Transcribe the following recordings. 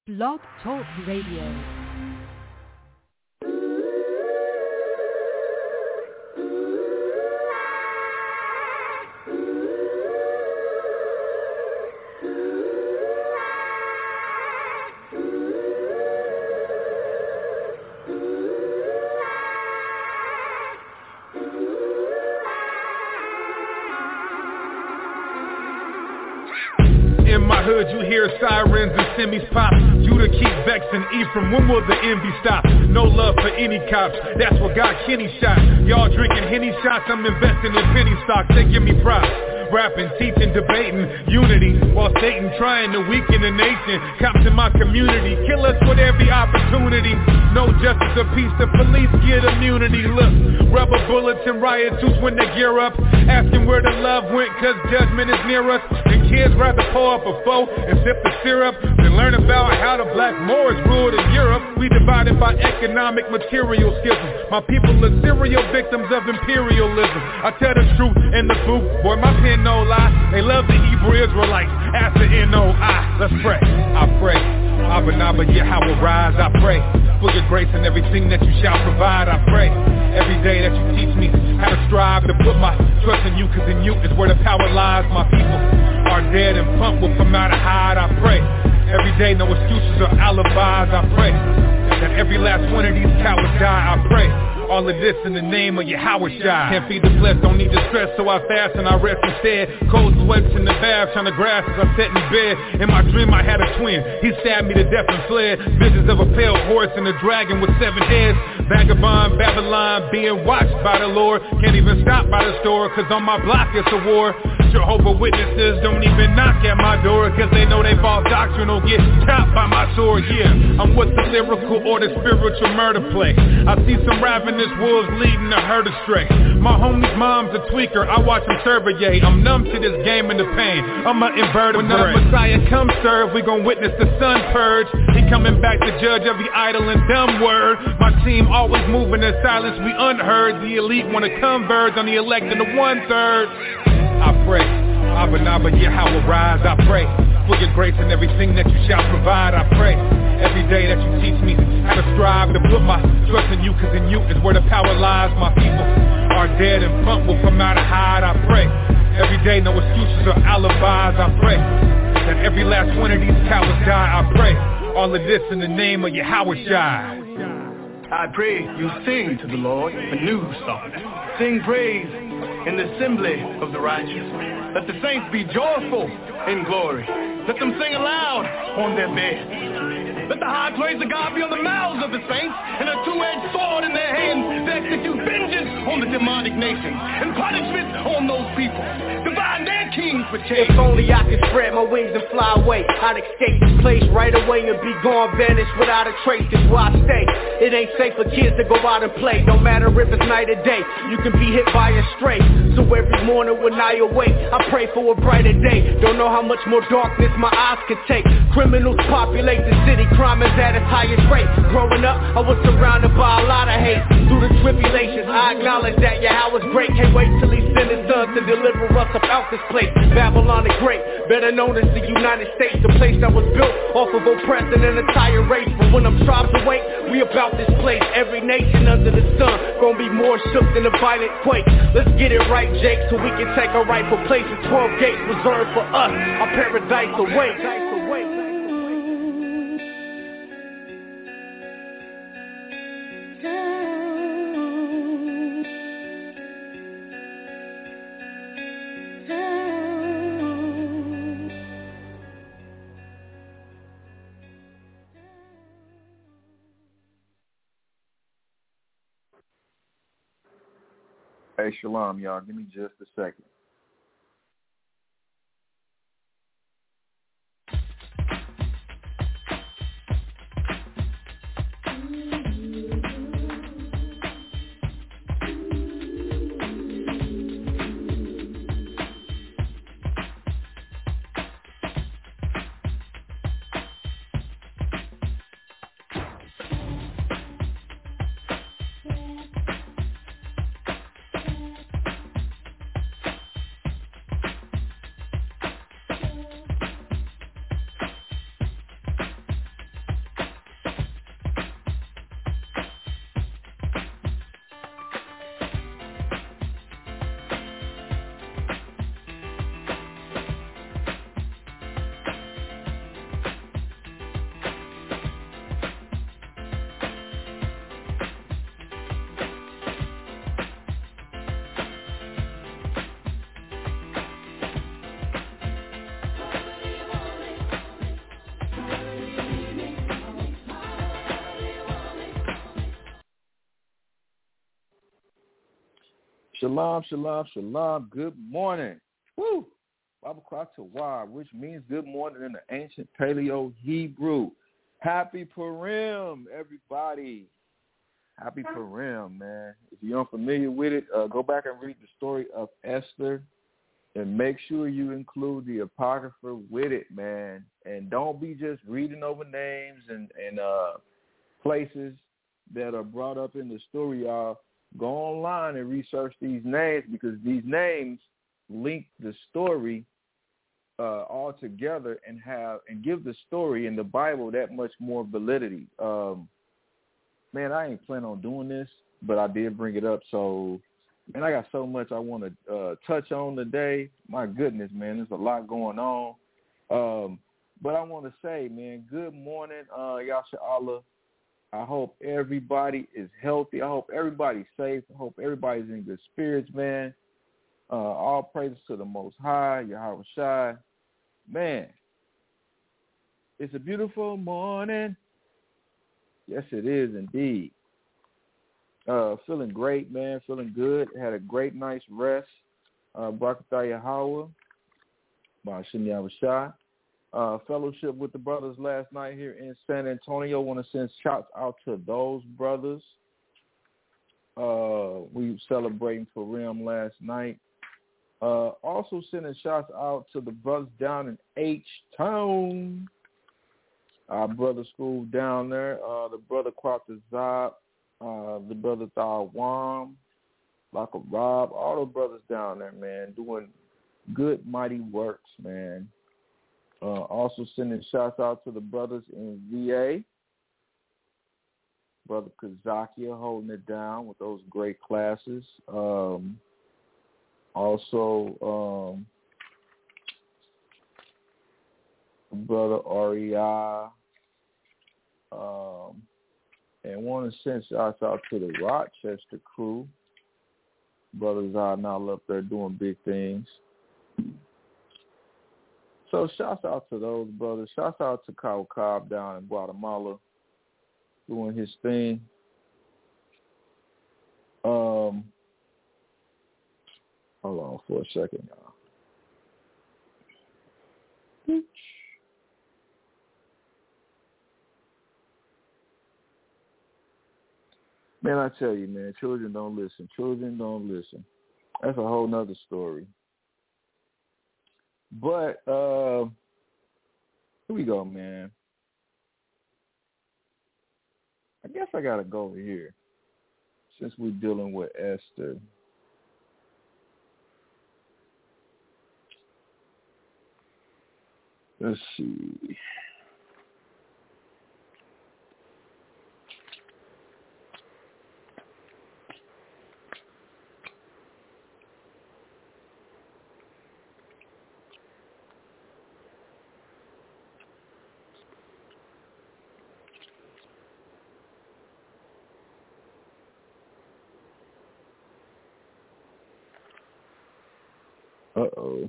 Blog Talk Radio. In my hood, you hear sirens and semis pop. Judah keep vexing Ephraim, when will the envy stop? No love for any cops, that's what got Kenny shot. Y'all drinking Henny shots, I'm investing in penny stocks, they give me props. Rapping, teaching, debating, unity, while Satan trying to weaken the nation. Cops in my community, kill us with every opportunity. No justice or peace, the police get immunity. Look, rubber bullets and riot suits when they gear up, asking where the love went, cause judgment is near us. And kids rather pour up a foe and sip the syrup than learn about how the black Moors ruled in Europe. We divided by economic material schisms. My people are serial victims of imperialism. I tell the truth in the booth, boy, my pen no lie. They love the Hebrew Israelites, ask the N-O-I. Let's pray, I pray. Abba Naba Yahweh rise, I pray. For your grace and everything that you shall provide, I pray. Every day that you teach me how to strive to put my trust in you, cause in you is where the power lies. My people are dead and punk will come out of hide, I pray. Every day no excuses or alibis, I pray. That every last one of these cowards die, I pray. All of this in the name of Yahweh Shai. Can't feed the flesh, don't need the stress, so I fast and I rest instead. Cold sweats in the bath, trying to grasp as I sat in bed. In my dream I had a twin, he stabbed me to death and fled. Visions of a pale horse and a dragon with 7 heads. Vagabond Babylon being watched by the Lord. Can't even stop by the store, cause on my block it's a war. Jehovah Witnesses don't even knock at my door, cause they know they false doctrine will get chopped by my sword. Yeah, I'm with the lyrical or the spiritual murder play. I see some ravenous wolves leading the herd astray. My homie's mom's a tweaker, I watch him survey. I'm numb to this game and the pain, I'm an invertebrate. When the Messiah comes serve, we gon' witness the sun purge. He coming back to judge every idle and dumb word. My team always moving in silence, we unheard. The elite wanna converge on the elect and the 1/3. I pray, Abba Naba Yahweh rise, I pray. For your grace and everything that you shall provide, I pray. Every day that you teach me how to strive to put my trust in you, cause in you is where the power lies. My people are dead and punk will come out of hide, I pray. Every day no excuses or alibis, I pray. That every last one of these cowards die, I pray. All of this in the name of Yahweh Shai. I pray you sing to the Lord a new song. Sing praise in the assembly of the righteous. Let the saints be joyful in glory. Let them sing aloud on their beds. Let the high praise of God be on the mouths of the saints and a two-edged sword in their hands to execute vengeance on the demonic nations and punishment on those people. Divide their kings for change. If only I could spread my wings and fly away, I'd escape this place right away and be gone, vanished without a trace. That's where I stay. It ain't safe for kids to go out and play. No matter if it's night or day, you can be hit by a stray. So every morning when I awake, I pray for a brighter day. Don't know how much more darkness my eyes can take. Criminals populate the city, crime is at its highest rate. Growing up, I was surrounded by a lot of hate. Through the tribulations, I acknowledge that Yahweh's great. Can't wait till he sent his son to deliver us about this place. Babylon the Great, better known as the United States, the place that was built off of oppressing an entire race. But when them tribes awake, we about this place. Every nation under the sun gonna be more shook than a violent quake. Let's get it right, Jake, so we can take our rightful places. 12 gates reserved for us, our paradise awaits. Hey, shalom, y'all. Give me just a second. Shalom, shalom, shalom. Good morning. Woo! Babakwa Tawar, which means good morning in the ancient Paleo Hebrew. Happy Purim, everybody. Happy Purim, man. If you're unfamiliar with it, go back and read the story of Esther and make sure you include the Apocrypha with it, man. And don't be just reading over names and places that are brought up in the story, y'all. Go online and research these names because these names link the story all together and give the story in the Bible that much more validity. Man, I ain't planning on doing this, but I did bring it up. So, man, I got so much I want to touch on today. My goodness, man, there's a lot going on. But I want to say, man, good morning, Yasha'Allah. I hope everybody is healthy. I hope everybody's safe. I hope everybody's in good spirits, man. All praises to the Most High, Yahweh Shai. Man, it's a beautiful morning. Yes, it is indeed. Feeling great, man. Feeling good. Had a great night's rest. Barakatah Yahweh. Ba'ashim Yahweh Shai. Fellowship with the brothers last night here in San Antonio. Want to send shouts out to those brothers. We were celebrating Purim last night. Also sending shouts out to the brothers down in H-Town. Our brother school down there. The brother Kwatazab. The brother Thawam. Laka Rob. All the brothers down there, man, doing good, mighty works, man. Also sending shouts out to the brothers in VA. Brother Kazakia holding it down with those great classes. Also, Brother REI. And want to send shouts out to the Rochester crew. Brothers are now up there doing big things. So shouts out to those brothers. Shouts out to Kyle Cobb down in Guatemala doing his thing. Hold on for a second, y'all. Man, I tell you, man, children don't listen. Children don't listen. That's a whole nother story. But here we go, man. I guess I got to go over here since we're dealing with Esther. Let's see. Uh-oh.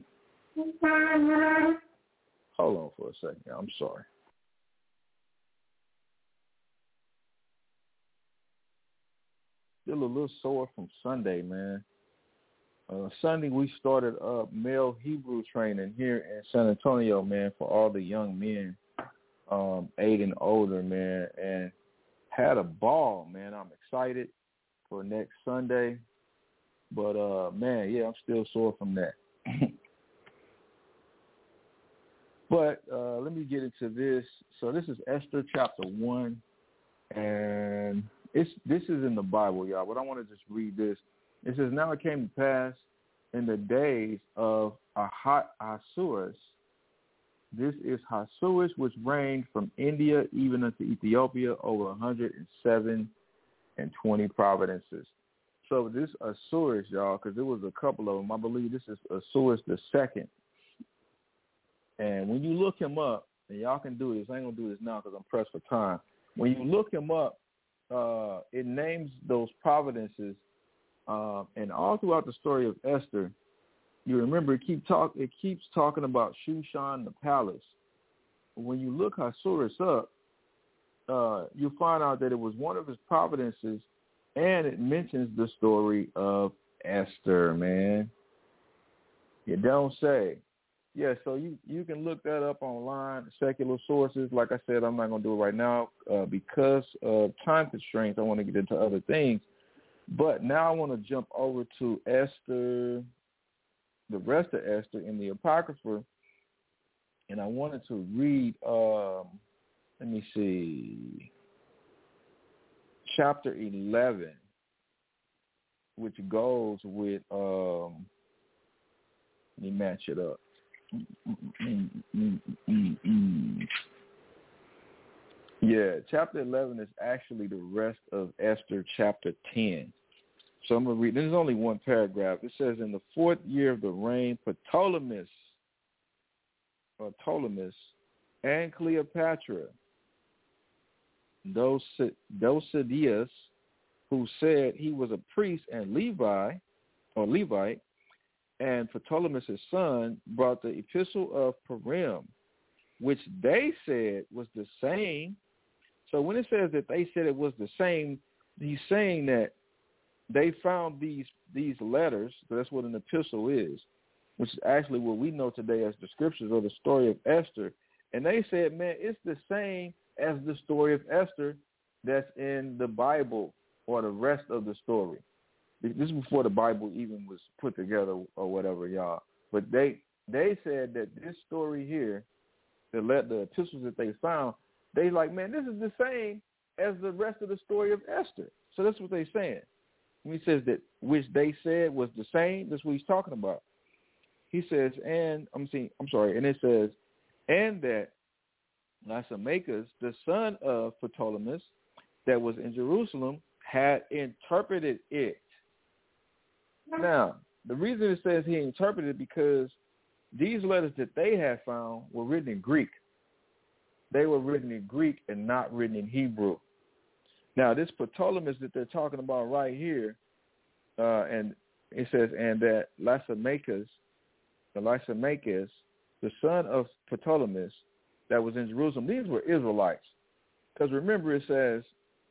Hold on for a second. I'm sorry. Still a little sore from Sunday, man. Sunday we started up male Hebrew training here in San Antonio, man, for all the young men, 8 and older, man, and had a ball, man. I'm excited for next Sunday. But, man, yeah, I'm still sore from that. But let me get into this. So this is Esther chapter 1, and this is in the Bible, y'all, but I want to just read this. It says, now it came to pass in the days of Ahasuerus. This is Ahasuerus, which reigned from India even unto Ethiopia over 107 and 20 provinces. So this Ahasuerus, y'all, because there was a couple of them. I believe this is Ahasuerus the second. And when you look him up, and y'all can do this. I ain't going to do this now because I'm pressed for time. When you look him up, it names those providences. And all throughout the story of Esther, you remember it keeps talking about Shushan, the palace. When you look Ahasuerus up, you'll find out that it was one of his providences, and it mentions the story of Esther, man. You don't say. Yeah, so you can look that up online, secular sources. Like I said, I'm not going to do it right now because of time constraints. I want to get into other things. But now I want to jump over to Esther, the rest of Esther in the Apocrypha, and I wanted to read, let me see, chapter 11, which goes with, let me match it up. Yeah, chapter 11 is actually the rest of Esther chapter 10. So I'm going to read. There's only one paragraph. It says, in the 4th year of the reign, Ptolemy and Cleopatra, Dositheus, who said he was a priest and Levite, and Ptolemy, son, brought the epistle of Purim, which they said was the same. So when it says that they said it was the same, he's saying that they found these letters, so that's what an epistle is, which is actually what we know today as the scriptures or the story of Esther. And they said, man, it's the same as the story of Esther that's in the Bible or the rest of the story. This is before the Bible even was put together or whatever, y'all. But they said that this story here, the epistles that they found, they like, man, this is the same as the rest of the story of Esther. So that's what they're saying. When he says that which they said was the same, that's what he's talking about. He says, and it says, and that Lysimachus, the son of Ptolemy, that was in Jerusalem, had interpreted it. Now, the reason it says he interpreted it because these letters that they had found were written in Greek. They were written in Greek and not written in Hebrew. Now, this Ptolemy that they're talking about right here, and it says, and that Lysimachus, the son of Ptolemy, that was in Jerusalem, these were Israelites. Because remember, it says,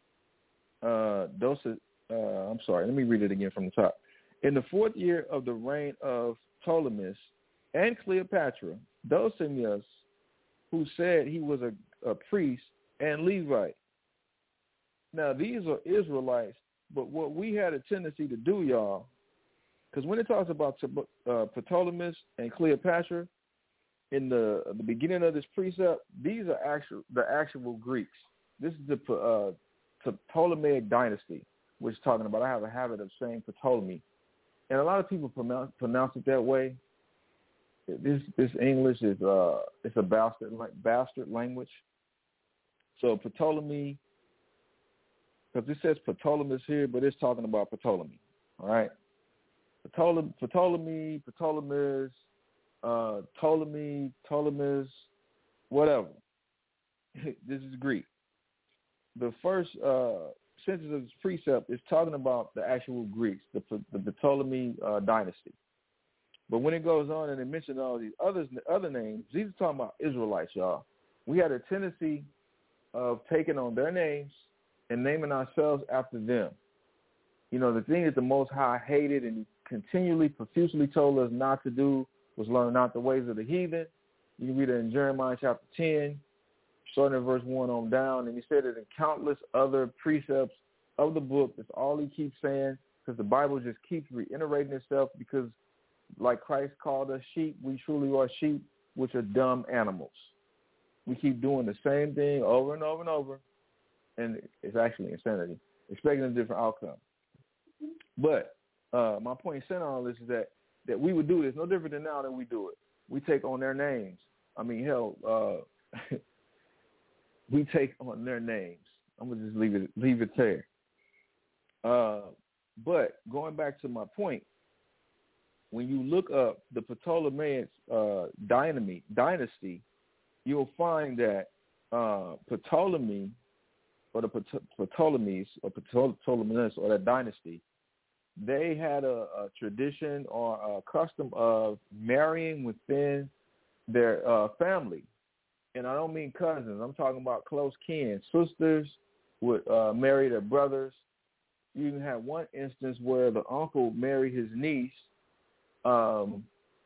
let me read it again from the top. In the 4th year of the reign of Ptolemy and Cleopatra, Dositheus, who said he was a priest and Levite. Now, these are Israelites, but what we had a tendency to do, y'all, because when it talks about Ptolemy and Cleopatra, in the beginning of this precept, these are the actual Greeks. This is the Ptolemaic dynasty, which is talking about. I have a habit of saying Ptolemy, and a lot of people pronounce it that way. This English is it's a bastard language. So Ptolemy, because it says Ptolemy here, but it's talking about Ptolemy. All right, Ptolemy, Ptolemies, whatever. This is Greek. The first sentence of this precept is talking about the actual Greeks, the Ptolemy dynasty. But when it goes on and it mentions all these other names, these are talking about Israelites, y'all. We had a tendency of taking on their names and naming ourselves after them. You know, the thing that the Most High hated and continually, profusely told us not to do was learn not the ways of the heathen. You can read it in Jeremiah chapter 10, starting at verse 1 on down. And he said it in countless other precepts of the book. That's all he keeps saying, because the Bible just keeps reiterating itself, because like Christ called us sheep, we truly are sheep, which are dumb animals. We keep doing the same thing over and over and over, and it's actually insanity, expecting a different outcome. But my point in saying all this is that we would do this no different than now that we do it. We take on their names. I mean, hell, we take on their names. I'm going to just leave it there. But going back to my point, when you look up the Ptolemaic dynasty, you'll find that Ptolemy, or the Ptolemies, or Ptolemies, or that dynasty, they had a tradition or a custom of marrying within their family. And I don't mean cousins. I'm talking about close kin. Sisters would marry their brothers. you even had one instance where the uncle married his niece, and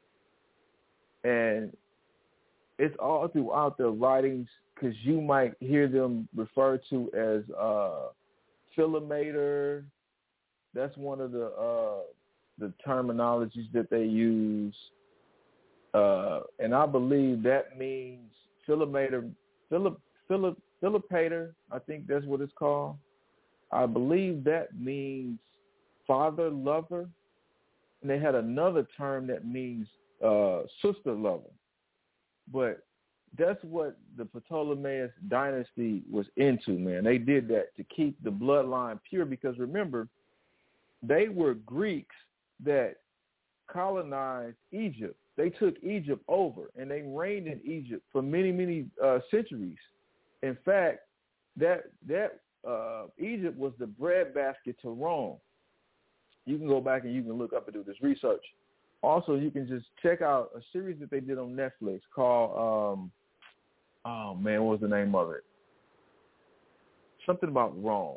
it's all throughout the writings because you might hear them referred to as Philomator. That's one of the terminologies that they use, and I believe that means Philomator, Philopator, I think that's what it's called. I believe that means father lover, and they had another term that means sister lover. But that's what the Ptolemaic dynasty was into, man. They did that to keep the bloodline pure because, remember, they were Greeks that colonized Egypt. They took Egypt over, and they reigned in Egypt for many, many centuries. In fact, that Egypt was the breadbasket to Rome. You can go back and you can look up and do this research. Also, you can just check out a series that they did on Netflix called, what was the name of it? Something about Rome.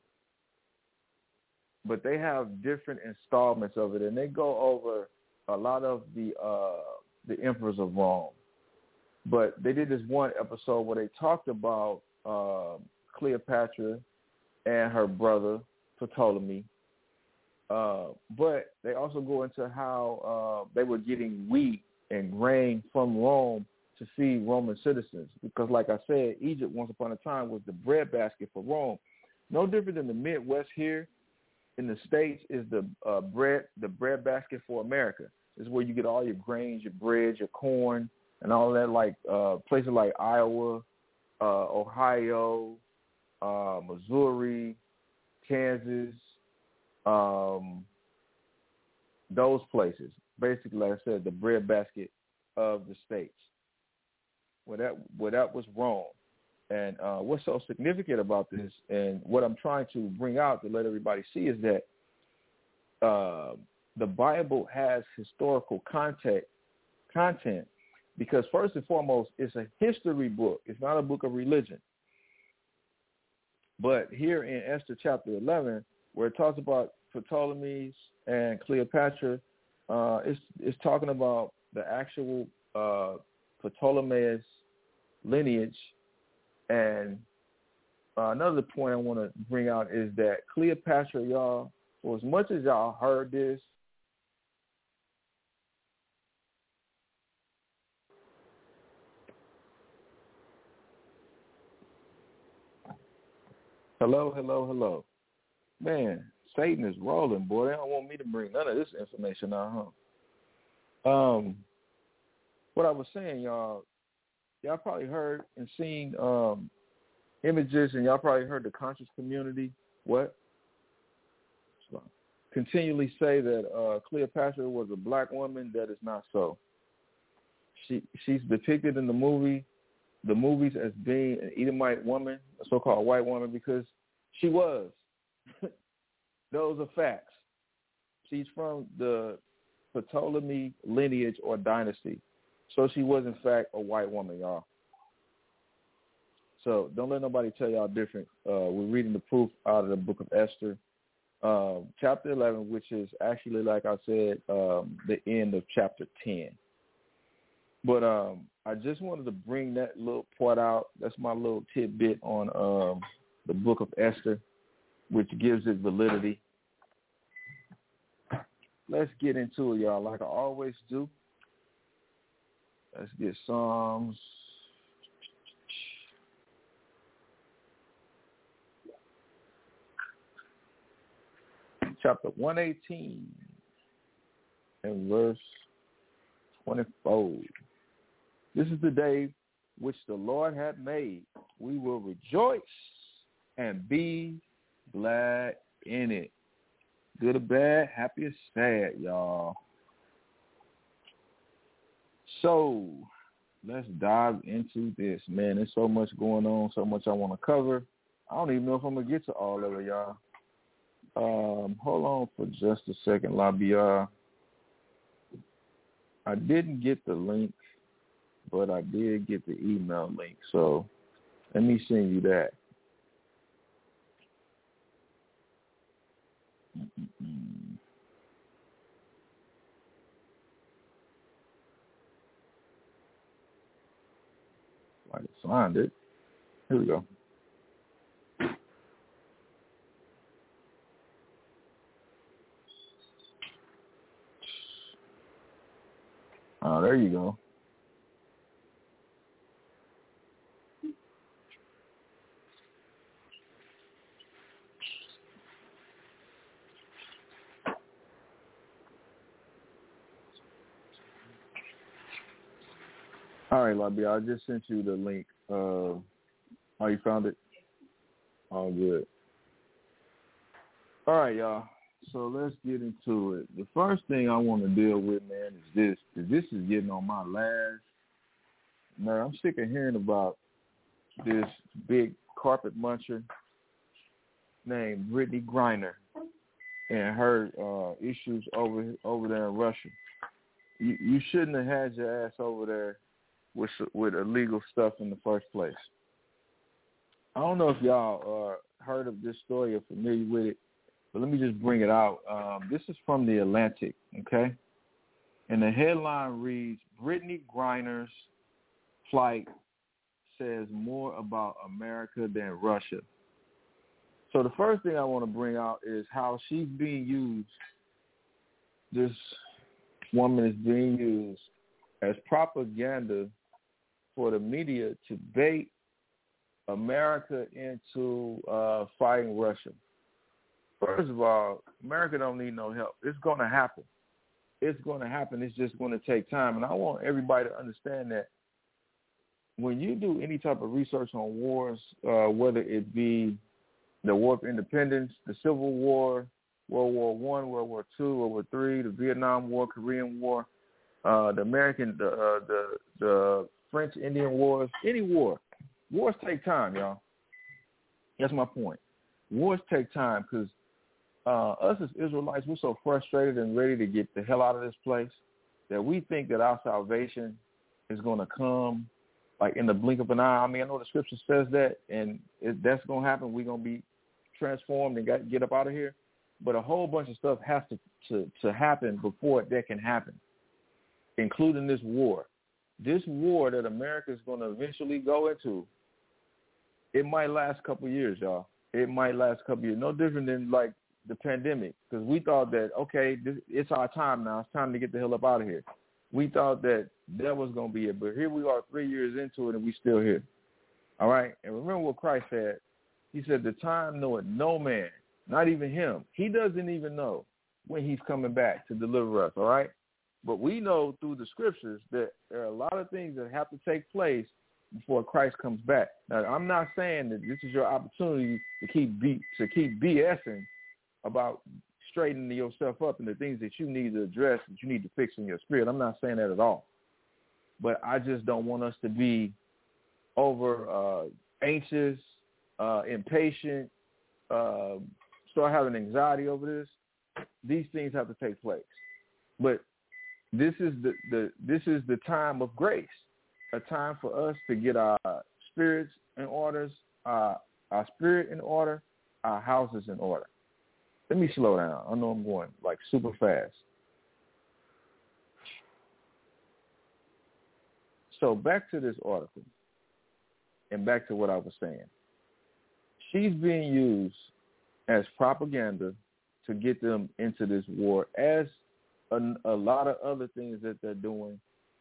But they have different installments of it, and they go over a lot of the emperors of Rome. But they did this one episode where they talked about Cleopatra and her brother Ptolemy. But they also go into how they were getting wheat and grain from Rome to feed Roman citizens. Because, like I said, Egypt once upon a time was the breadbasket for Rome. No different than the Midwest here in the States is the breadbasket for America. It's where you get all your grains, your bread, your corn, and all that. Like places like Iowa, Ohio, Missouri, Kansas. Those places, basically, like I said, the breadbasket of the states. Well, that was Rome, and what's so significant about this, and what I'm trying to bring out to let everybody see, is that the Bible has historical content, because first and foremost, it's a history book. It's not a book of religion. But here in Esther chapter 11, where it talks about Ptolemy and Cleopatra, it's talking about the actual Ptolemaic lineage. And another point I want to bring out is that Cleopatra, y'all, for as much as y'all heard this, hello. Man, Satan is rolling, boy. They don't want me to bring none of this information out, huh? What I was saying, y'all probably heard and seen images, and y'all probably heard the conscious community continually say that Cleopatra was a black woman. That is not so. She's depicted in the movies as being an Edomite woman, a so-called white woman, because she was. Those are facts. She's from the Ptolemy lineage or dynasty. So she was, in fact, a white woman, y'all. So don't let nobody tell y'all different. We're reading the proof out of the book of Esther, chapter 11, which is actually, like I said, the end of chapter 10. But I just wanted to bring that little part out. That's my little tidbit on the book of Esther, which gives it validity. Let's get into it, y'all, like I always do. Let's get Psalms. Chapter 118 and verse 24. This is the day which the Lord hath made. We will rejoice and be glad in it. Good or bad, happy or sad, y'all. So let's dive into this, man. There's so much going on, so much I want to cover. I don't even know if I'm going to get to all of it, y'all. Hold on for just a second, Labia. I didn't get the link, but I did get the email link. So let me send you that. find it. Here we go. Oh, there you go. All right, Lobby, I just sent you the link. Oh, you found it? Oh, good. All right, y'all. So let's get into it. The first thing I want to deal with, man, is this. This is getting on my last nerve. I'm sick of hearing about this big carpet muncher named Brittany Griner and her issues over there in Russia. You shouldn't have had your ass over there with illegal stuff in the first place. I don't know if y'all heard of this story or familiar with it, but let me just bring it out. This is from The Atlantic, okay? And the headline reads, Brittany Griner's flight says more about America than Russia. So the first thing I want to bring out is how she's being used. This woman is being used as propaganda for the media to bait America into fighting Russia. First of all, America don't need no help. It's going to happen. It's going to happen. It's just going to take time. And I want everybody to understand that when you do any type of research on wars, whether it be the War of Independence, the Civil War, World War I, World War II, World War III, the Vietnam War, Korean War, the French Indian Wars, any war. Wars take time, y'all. That's my point. Wars take time because us as Israelites, we're so frustrated and ready to get the hell out of this place that we think that our salvation is going to come like in the blink of an eye. I mean, I know the scripture says that, and that's going to happen. We're going to be transformed and get up out of here. But a whole bunch of stuff has to happen before that can happen, including this war. This war that America is going to eventually go into, it might last a couple of years, y'all. It might last a couple of years. No different than like the pandemic, because we thought that, okay, it's our time now. It's time to get the hell up out of here. We thought that was going to be it. But here we are 3 years into it, and we still here. All right? And remember what Christ said. He said, the time knoweth no man, not even him. He doesn't even know when he's coming back to deliver us, all right? But we know through the scriptures that there are a lot of things that have to take place before Christ comes back. Now, I'm not saying that this is your opportunity to keep BSing about straightening yourself up and the things that you need to address, that you need to fix in your spirit. I'm not saying that at all. But I just don't want us to be over anxious, impatient, start having anxiety over this. These things have to take place. But this is the time of grace, a time for us to get our spirits in order, our spirit in order, our houses in order. Let me slow down. I know I'm going like super fast. So back to this article and back to what I was saying. She's being used as propaganda to get them into this war, as a lot of other things that they're doing,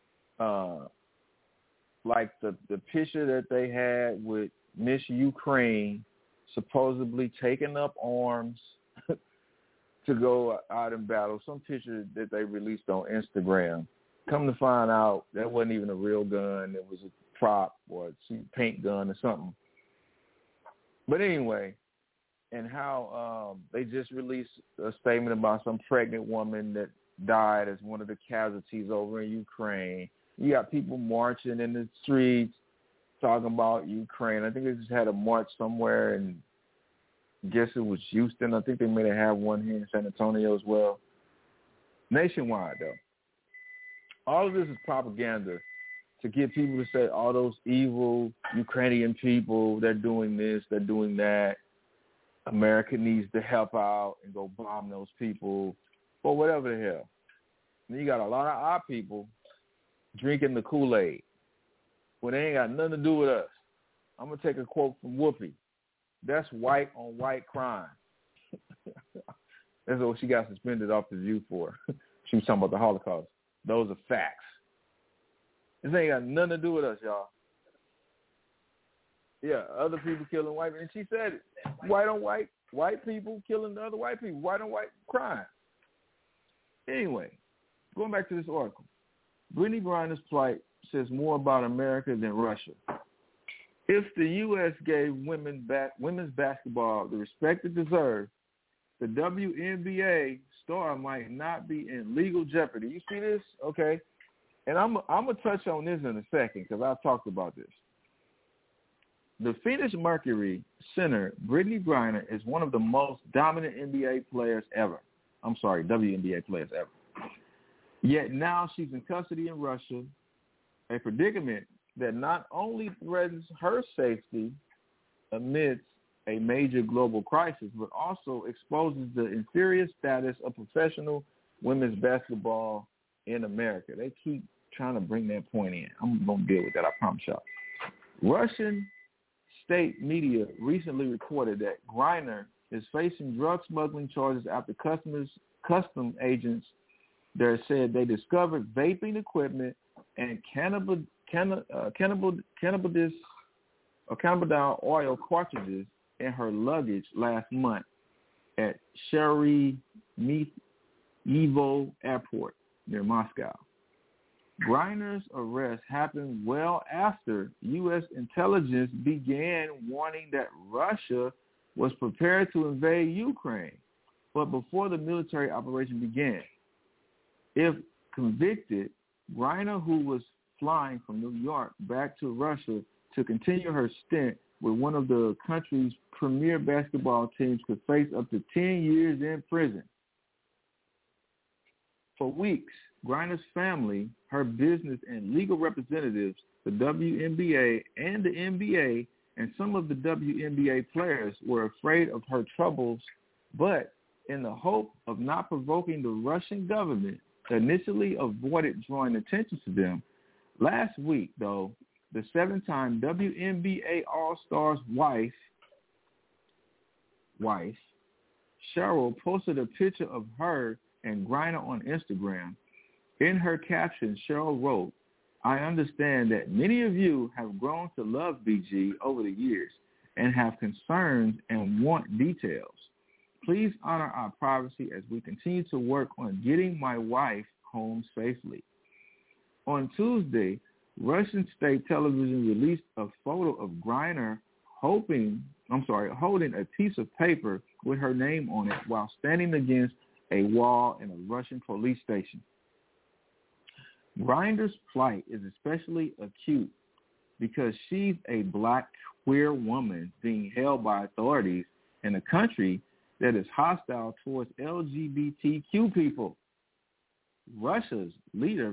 like the picture that they had with Miss Ukraine supposedly taking up arms to go out in battle, some picture that they released on Instagram. Come to find out, that wasn't even a real gun. It was a prop or a paint gun or something. But anyway, and how they just released a statement about some pregnant woman that died as one of the casualties over in Ukraine. You got people marching in the streets talking about Ukraine. I think they just had a march somewhere, and I guess it was Houston. I think they may have one here in San Antonio as well. Nationwide, though. All of this is propaganda to get people to say, all those evil Ukrainian people, they're doing this, they're doing that. America needs to help out and go bomb those people or whatever the hell. And you got a lot of our people drinking the Kool-Aid when they ain't got nothing to do with us. I'm going to take a quote from Whoopi. That's white on white crime. That's what she got suspended off the View for. She was talking about the Holocaust. Those are facts. This ain't got nothing to do with us, y'all. Yeah, other people killing white people. And she said it. White on white people killing the other white people. White on white crime. Anyway, going back to this article. Brittany Griner's plight says more about America than Russia. If the U.S. gave women's basketball the respect it deserves, the WNBA star might not be in legal jeopardy. You see this? Okay. And I'm going to touch on this in a second because I've talked about this. The Phoenix Mercury center, Brittany Griner, is one of the most dominant WNBA players ever. Yet now she's in custody in Russia, a predicament that not only threatens her safety amidst a major global crisis, but also exposes the inferior status of professional women's basketball in America. They keep trying to bring that point in. I'm going to deal with that, I promise y'all. Russian state media recently reported that Griner is facing drug smuggling charges after custom agents there said they discovered vaping equipment and cannabidiol oil cartridges in her luggage last month at Sheremetyevo Airport near Moscow. Griner's arrest happened well after U.S. intelligence began warning that Russia was prepared to invade Ukraine, but before the military operation began. If convicted, Griner, who was flying from New York back to Russia to continue her stint with one of the country's premier basketball teams, could face up to 10 years in prison. For weeks, Griner's family, her business, and legal representatives, the WNBA and the NBA, and some of the WNBA players were afraid of her troubles, but in the hope of not provoking the Russian government, initially avoided drawing attention to them. Last week, though, the 7-time WNBA All-Star's wife, Cheryl, posted a picture of her and Griner on Instagram. In her caption, Cheryl wrote, "I understand that many of you have grown to love BG over the years and have concerns and want details. Please honor our privacy as we continue to work on getting my wife home safely." On Tuesday, Russian state television released a photo of Griner holding a piece of paper with her name on it while standing against a wall in a Russian police station. Griner's plight is especially acute because she's a black queer woman being held by authorities in a country that is hostile towards LGBTQ people. Russia's leader,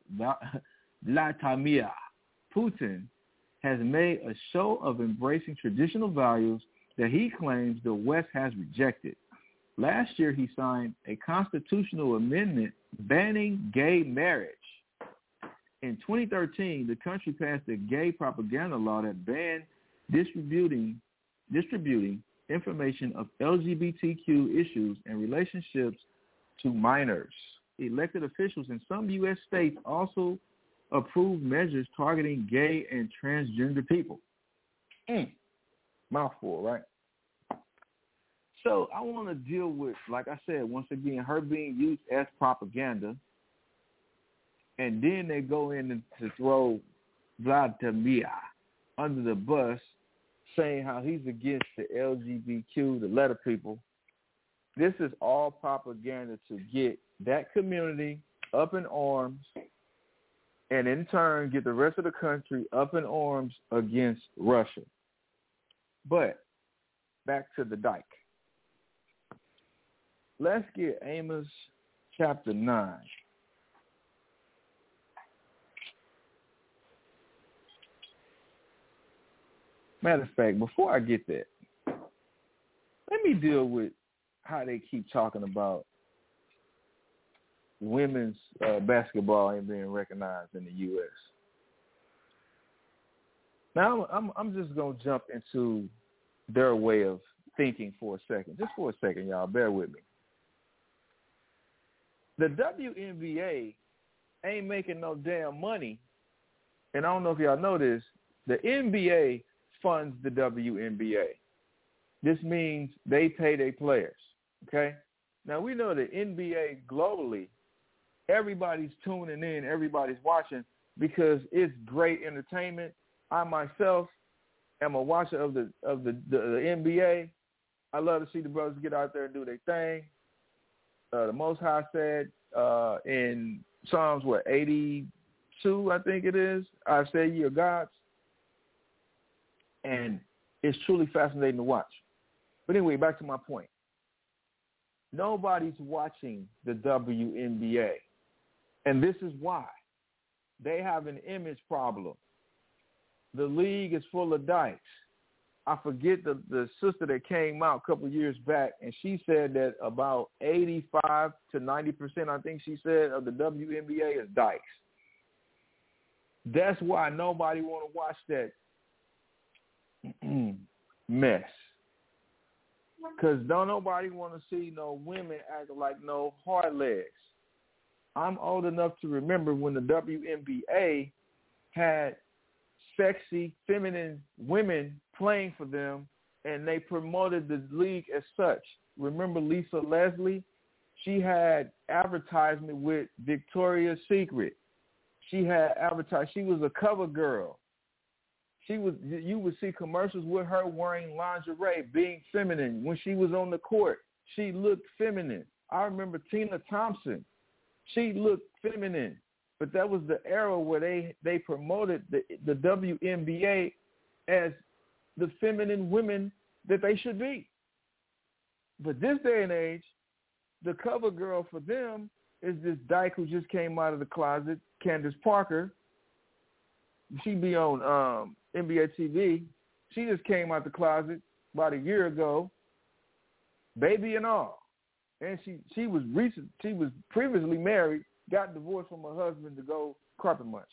Vladimir Putin, has made a show of embracing traditional values that he claims the West has rejected. Last year, he signed a constitutional amendment banning gay marriage. In 2013, the country passed a gay propaganda law that banned distributing information of LGBTQ issues and relationships to minors. Elected officials in some U.S. states also approved measures targeting gay and transgender people. Mouthful, right? So I want to deal with, like I said, once again, her being used as propaganda. And then they go in to throw Vladimir under the bus, saying how he's against the LGBTQ, the letter people. This is all propaganda to get that community up in arms and in turn get the rest of the country up in arms against Russia. But back to the dike. Let's get Amos chapter 9. Matter of fact, before I get that, let me deal with how they keep talking about women's basketball ain't being recognized in the U.S. Now I'm just gonna jump into their way of thinking for a second. Just for a second, y'all. Bear with me. The WNBA ain't making no damn money, and I don't know if y'all know this. The NBA funds the WNBA. This means they pay their players. Okay. Now we know the NBA globally. Everybody's tuning in. Everybody's watching because it's great entertainment. I myself am a watcher of the NBA. I love to see the brothers get out there and do their thing. The Most High said in Psalms 82, I think it is, I say ye are gods, and it's truly fascinating to watch. But anyway, back to my point. Nobody's watching the WNBA, and this is why. They have an image problem. The league is full of dykes. I forget the sister that came out a couple of years back, and she said that about 85 to 90%, I think she said, of the WNBA is dykes. That's why nobody want to watch that mess. Because don't nobody want to see no women acting like no hard legs. I'm old enough to remember when the WNBA had sexy, feminine women playing for them, and they promoted the league as such. Remember Lisa Leslie? She had advertisement with Victoria's Secret. She had advertised. She was a cover girl. You would see commercials with her wearing lingerie, being feminine. When she was on the court, she looked feminine. I remember Tina Thompson. She looked feminine. But that was the era where they promoted the WNBA as the feminine women that they should be. But this day and age, the cover girl for them is this dyke who just came out of the closet, Candace Parker. She be on NBA TV. She just came out the closet about a year ago, baby and all. And she was previously married, got divorced from her husband to go carpet munch.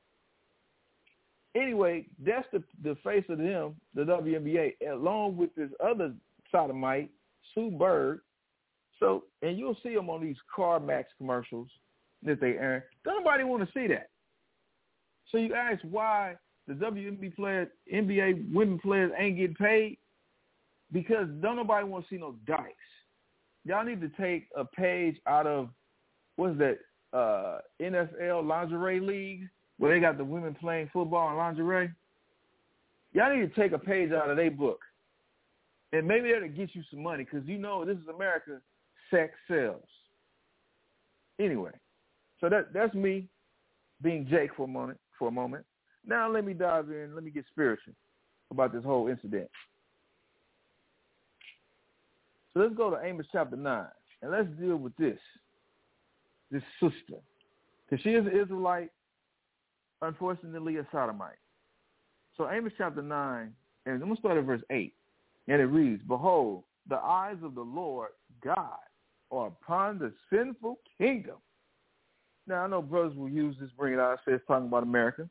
Anyway, that's the face of them, the WNBA, along with this other sodomite, Sue Bird. So, and you'll see them on these CarMax commercials that they air. Don't nobody want to see that. So you ask why the NBA women players ain't getting paid? Because don't nobody want to see no dykes. Y'all need to take a page out of, what's that, NFL lingerie league where they got the women playing football in lingerie. Y'all need to take a page out of their book. And maybe that'll get you some money because you know this is America, sex sells. Anyway, so that's me being Jake for a moment. Now let me dive in. Let me get spiritual about this whole incident. So let's go to Amos chapter 9, and let's deal with this sister. Because she is an Israelite, unfortunately a sodomite. So Amos chapter 9, and I'm going to start at verse 8, and it reads, Behold, the eyes of the Lord God are upon the sinful kingdom. Now, I know brothers will use this, bring it out, say it's talking about America.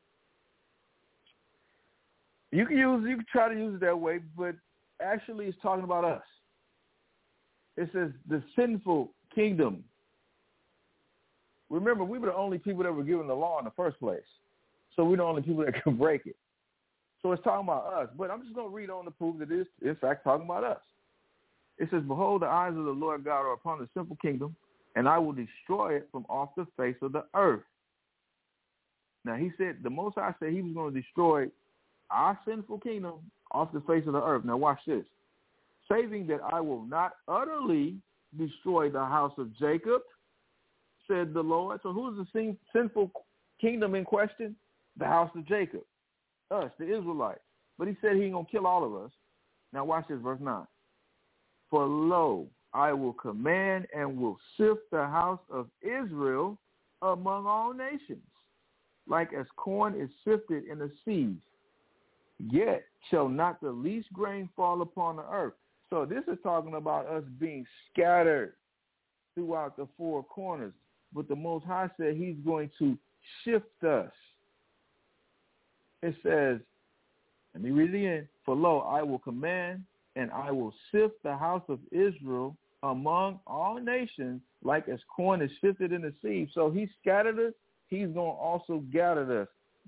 You can try to use it that way, but actually it's talking about us. It says the sinful kingdom. Remember, we were the only people that were given the law in the first place. So we're the only people that can break it. So it's talking about us. But I'm just going to read on to prove that it is, in fact, talking about us. It says, Behold, the eyes of the Lord God are upon the simple kingdom, and I will destroy it from off the face of the earth. Now, he said, the Most High said he was going to destroy our sinful kingdom off the face of the earth. Now, watch this. Saving that I will not utterly destroy the house of Jacob, said the Lord. So who's the sinful kingdom in question? The house of Jacob, us, the Israelites. But he said he ain't going to kill all of us. Now watch this, verse 9. For lo, I will command and will sift the house of Israel among all nations, like as corn is sifted in a sieve. Yet shall not the least grain fall upon the earth. So this is talking about us being scattered throughout the four corners. But the Most High said he's going to shift us. It says, Let me read it again. For lo, I will command, and I will sift the house of Israel among all nations, like as corn is sifted in the sieve. So he scattered us. He's going to also gather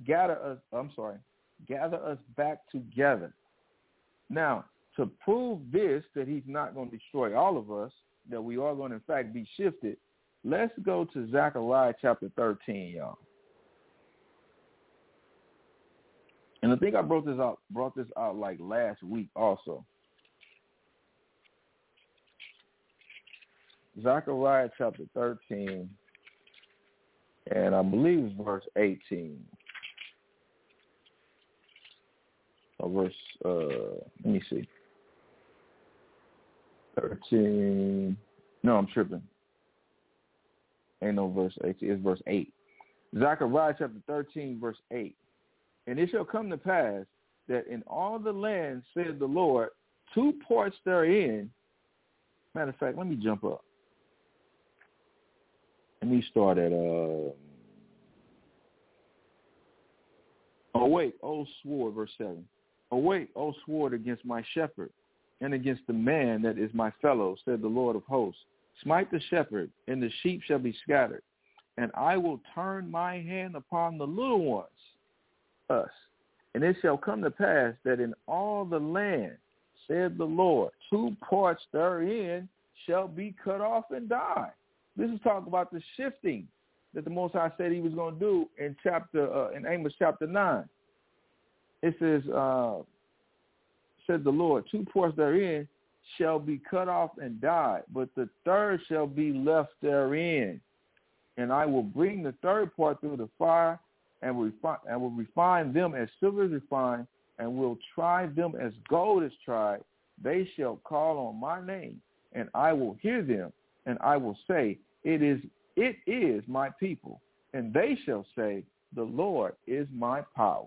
us back together. Now, to prove this, that he's not going to destroy all of us, that we are going to, in fact, be shifted, let's go to Zechariah chapter 13, y'all. And I think I brought this out like last week also. Zechariah chapter 13, and I believe it's verse 18. Or let me see. 13. No, I'm tripping. Ain't no verse 18. It's verse 8. Zechariah chapter 13, verse 8. And it shall come to pass that in all the land, said the Lord, 2 parts therein. Matter of fact, let me jump up. Let me start at Awake, O sword, verse 7. Awake, O sword, against my shepherd, and against the man that is my fellow, said the Lord of hosts. Smite the shepherd, and the sheep shall be scattered. And I will turn my hand upon the little ones, us. And it shall come to pass that in all the land, said the Lord, 2 parts therein shall be cut off and die. This is talking about the shifting that the Most High said he was going to do in Amos chapter 9. It says, said the Lord, 2 parts therein shall be cut off and die, but the third shall be left therein. And I will bring the third part through the fire, and will refine them as silver is refined, and will try them as gold is tried. They shall call on my name, and I will hear them, and I will say, it is my people. And they shall say, the Lord is my power.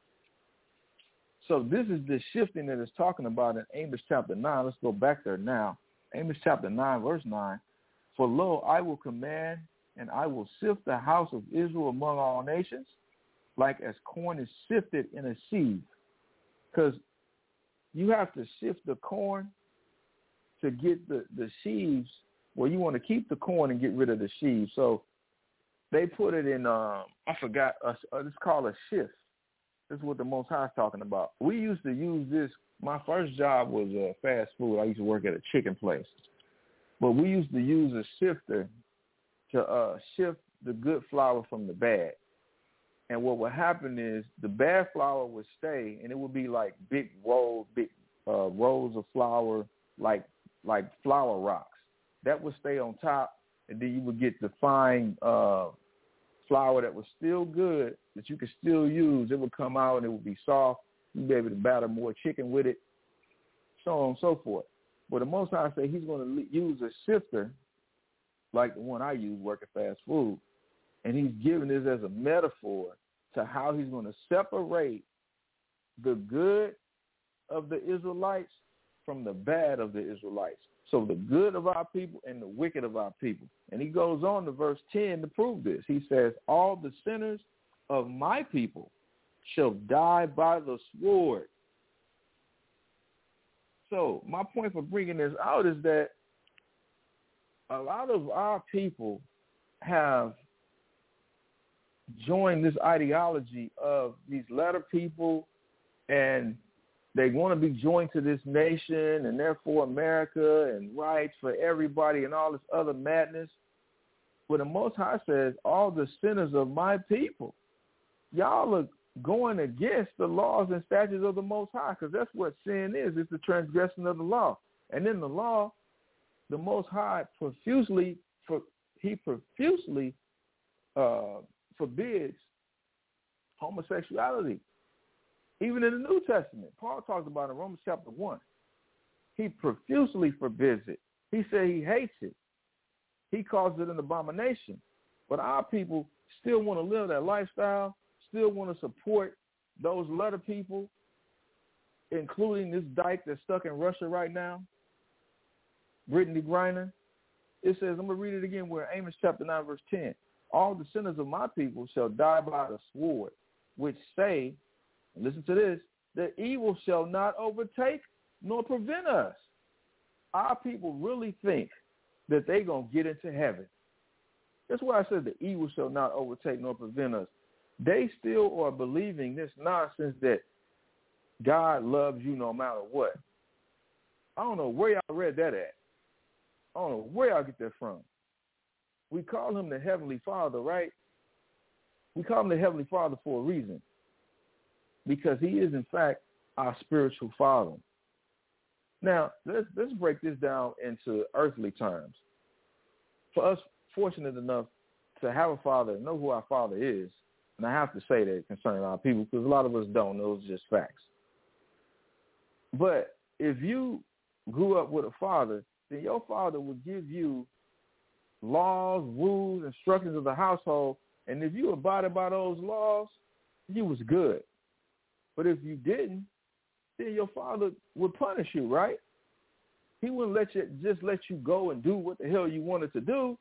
So this is the shifting that it's talking about in Amos chapter 9. Let's go back there now. Amos chapter 9, verse 9. For lo, I will command, and I will sift the house of Israel among all nations, like as corn is sifted in a sieve. Because you have to sift the corn to get the sheaves. Well, you want to keep the corn and get rid of the sheaves. So they put it in, I forgot, it's called a shift. This is what the Most High is talking about. We used to use this. My first job was fast food. I used to work at a chicken place. But we used to use a sifter to shift the good flour from the bad. And what would happen is the bad flour would stay, and it would be like big rolls of flour, like flour rocks. That would stay on top, and then you would get the fine flour that was still good, that you could still use. It would come out, and it would be soft. You'd be able to batter more chicken with it, so on and so forth. But the Most High said he's going to use a sifter like the one I use working fast food, and he's giving this as a metaphor to how he's going to separate the good of the Israelites from the bad of the Israelites. So the good of our people and the wicked of our people. And he goes on to verse 10 to prove this. He says, all the sinners of my people shall die by the sword. So my point for bringing this out is that a lot of our people have joined this ideology of these letter people, and they want to be joined to this nation, and therefore America and rights for everybody and all this other madness. But the Most High says, all the sinners of my people, y'all are going against the laws and statutes of the Most High, because that's what sin is. It's the transgression of the law. And in the law, the Most High profusely forbids homosexuality. Even in the New Testament, Paul talks about it in Romans chapter 1. He profusely forbids it. He said he hates it. He calls it an abomination. But our people still want to live that lifestyle, still want to support those letter people, including this dyke that's stuck in Russia right now, Brittany Griner. It says, I'm going to read it again, we're in Amos chapter 9, verse 10. All the sinners of my people shall die by the sword, which say, listen to this, the evil shall not overtake nor prevent us. Our people really think that they're going to get into heaven. That's why I said the evil shall not overtake nor prevent us. They still are believing this nonsense that God loves you no matter what. I don't know where y'all read that at. I don't know where y'all get that from. We call him the Heavenly Father, right? We call him the Heavenly Father for a reason. Because he is, in fact, our spiritual father. Now, let's break this down into earthly terms. For us fortunate enough to have a father and know who our father is, and I have to say that concerning our people because a lot of us don't know, it's just facts. But if you grew up with a father, then your father would give you laws, rules, instructions of the household, and if you abided by those laws, you was good. But if you didn't, then your father would punish you, right? He wouldn't let you go and do what the hell you wanted to do.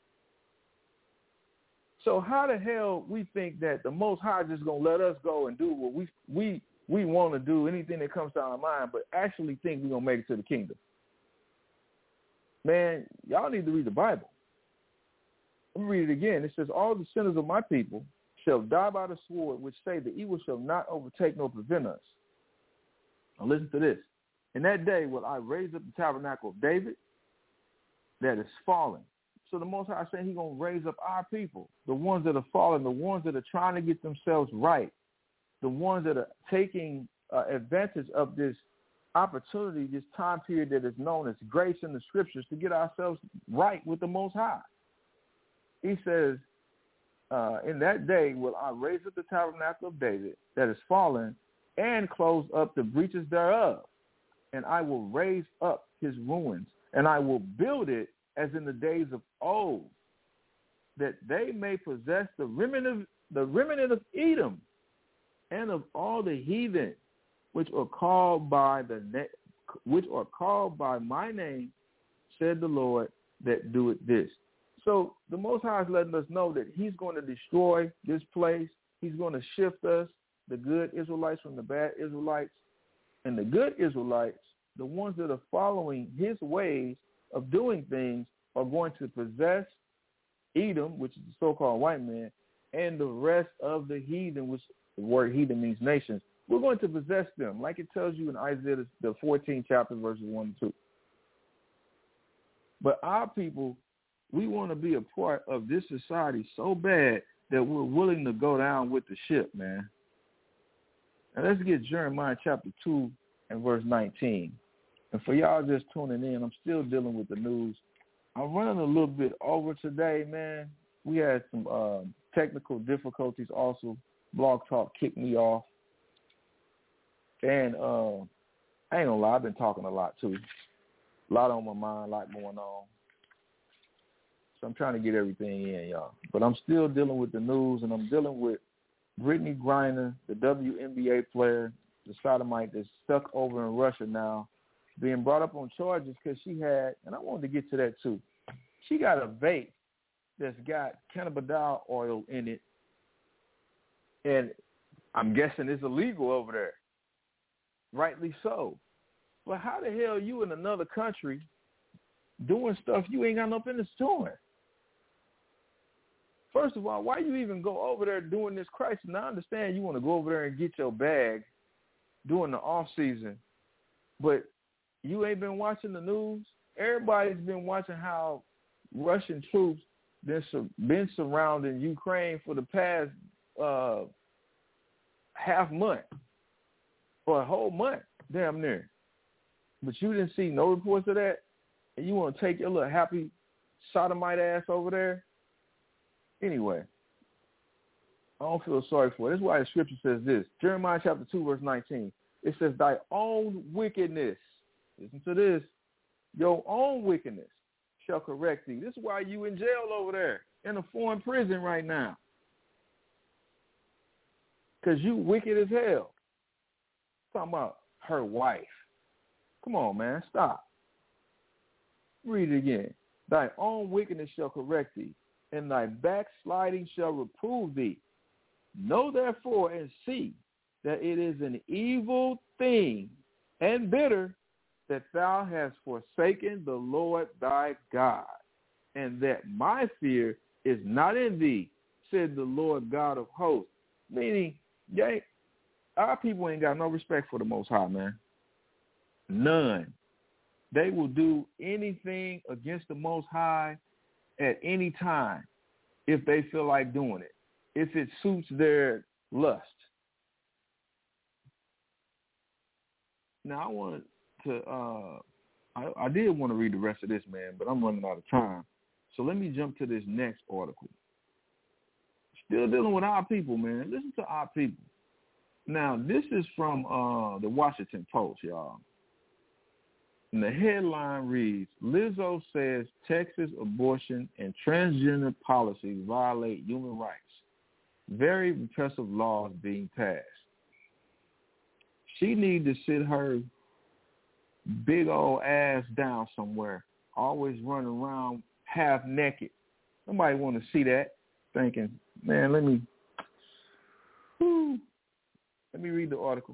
So how the hell we think that the Most High just gonna let us go and do what we want to do, anything that comes to our mind, but actually think we're gonna make it to the kingdom? Man, y'all need to read the Bible. Let me read it again. It says, all the sinners of my people shall die by the sword, which say the evil shall not overtake nor prevent us. Now listen to this. In that day will I raise up the tabernacle of David that is fallen. So the Most High is saying he's going to raise up our people, the ones that are fallen, the ones that are trying to get themselves right, the ones that are taking advantage of this opportunity, this time period that is known as grace in the scriptures to get ourselves right with the Most High. He says, in that day will I raise up the tabernacle of David that is fallen and close up the breaches thereof. And I will raise up his ruins, and I will build it as in the days of old, that they may possess the remnant of Edom and of all the heathen which are called by my name, said the Lord that doeth this. So the Most High is letting us know that he's going to destroy this place. He's going to shift us, the good Israelites from the bad Israelites. And the good Israelites, the ones that are following his ways of doing things, are going to possess Edom, which is the so-called white man, and the rest of the heathen, which the word heathen means nations. We're going to possess them, like it tells you in Isaiah, the 14th chapter, verses 1 and 2. But our people, we want to be a part of this society so bad that we're willing to go down with the ship, man. Now let's get Jeremiah chapter 2 and verse 19. And for y'all just tuning in, I'm still dealing with the news. I'm running a little bit over today, man. We had some technical difficulties also. Blog Talk kicked me off. And I ain't gonna lie, I've been talking a lot too. A lot on my mind, a lot going on. So I'm trying to get everything in, y'all. But I'm still dealing with the news, and I'm dealing with Brittany Griner, the WNBA player, the sodomite that's stuck over in Russia now, being brought up on charges because she had, and I wanted to get to that too, she got a vape that's got cannabidiol oil in it, and I'm guessing it's illegal over there. Rightly so. But how the hell you in another country doing stuff you ain't got no business doing? First of all, why you even go over there doing this crisis? Now, I understand you want to go over there and get your bag during the off season, but you ain't been watching the news. Everybody's been watching how Russian troops been surrounding Ukraine for the past half month or a whole month, damn near. But you didn't see no reports of that, and you want to take your little happy sodomite ass over there? Anyway, I don't feel sorry for it. That's why the scripture says this. Jeremiah chapter 2, verse 19. It says, thy own wickedness, listen to this, your own wickedness shall correct thee. This is why you in jail over there, in a foreign prison right now. Because you wicked as hell. Talking about her wife. Come on, man, stop. Read it again. Thy own wickedness shall correct thee, and thy backsliding shall reprove thee. Know therefore and see that it is an evil thing and bitter that thou hast forsaken the Lord thy God, and that my fear is not in thee, said the Lord God of hosts. Meaning, our people ain't got no respect for the Most High, man. None. They will do anything against the Most High at any time if they feel like doing it, if it suits their lust. Now, I wanted to, I did want to read the rest of this, man, but I'm running out of time. So let me jump to this next article. Still dealing with our people, man. Listen to our people. Now, this is from the Washington Post, y'all. And the headline reads, Lizzo says Texas abortion and transgender policies violate human rights. Very repressive laws being passed. She needs to sit her big old ass down somewhere, always running around half naked. Nobody want to see that, thinking, man, let me read the article.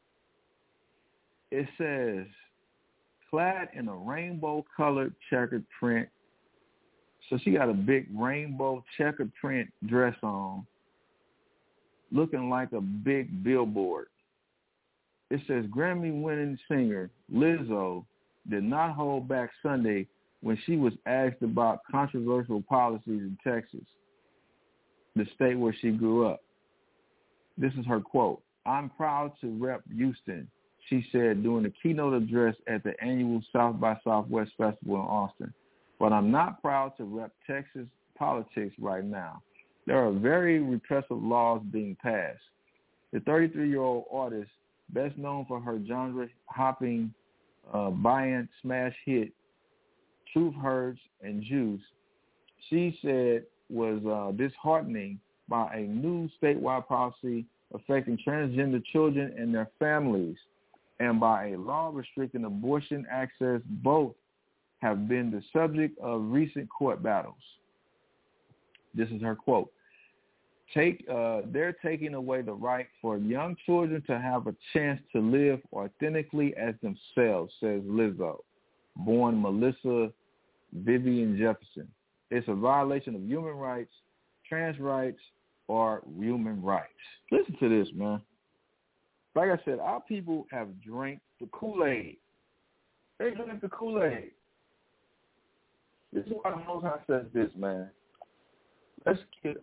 It says, clad in a rainbow-colored checkered print. So she got a big rainbow checkered print dress on, looking like a big billboard. It says Grammy-winning singer Lizzo did not hold back Sunday when she was asked about controversial policies in Texas, the state where she grew up. This is her quote. I'm proud to rep Houston, she said during the keynote address at the annual South by Southwest Festival in Austin. But I'm not proud to rep Texas politics right now. There are very repressive laws being passed. The 33-year-old artist, best known for her genre-hopping buy-in smash hit, Truth Hurts and Juice, she said was disheartening by a new statewide policy affecting transgender children and their families, and by a law restricting abortion access. Both have been the subject of recent court battles. This is her quote. They're taking away the right for young children to have a chance to live authentically as themselves, says Lizzo, born Melissa Vivian Jefferson. It's a violation of human rights, trans rights, or human rights. Listen to this, man. Like I said, our people have drank the Kool-Aid. They drink the Kool-Aid. This is why the Most High says this, man. Let's get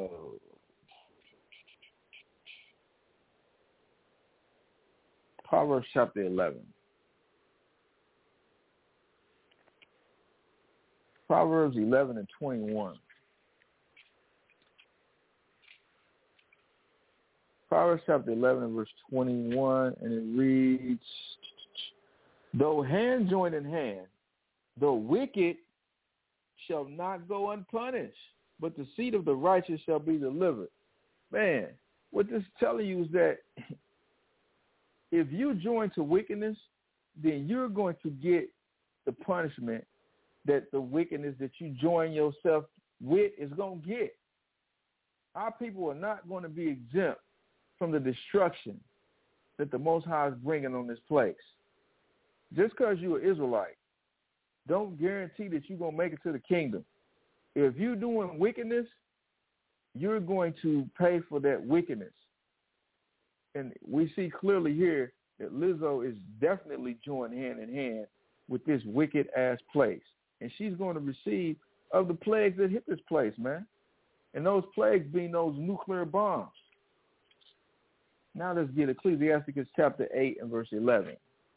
Proverbs chapter 11. Proverbs 11 and 21. Proverbs chapter 11 and verse 21, and it reads, though hand join in hand, the wicked shall not go unpunished, but the seed of the righteous shall be delivered. Man, what this is telling you is that if you join to wickedness, then you're going to get the punishment that the wickedness that you join yourself with is going to get. Our people are not going to be exempt from the destruction that the Most High is bringing on this place. Just because you're an Israelite, don't guarantee that you're going to make it to the kingdom. If you're doing wickedness, you're going to pay for that wickedness. And we see clearly here that Lizzo is definitely joined hand in hand with this wicked-ass place. And she's going to receive of the plagues that hit this place, man. And those plagues being those nuclear bombs. Now let's get Ecclesiasticus chapter 8 and verse 11.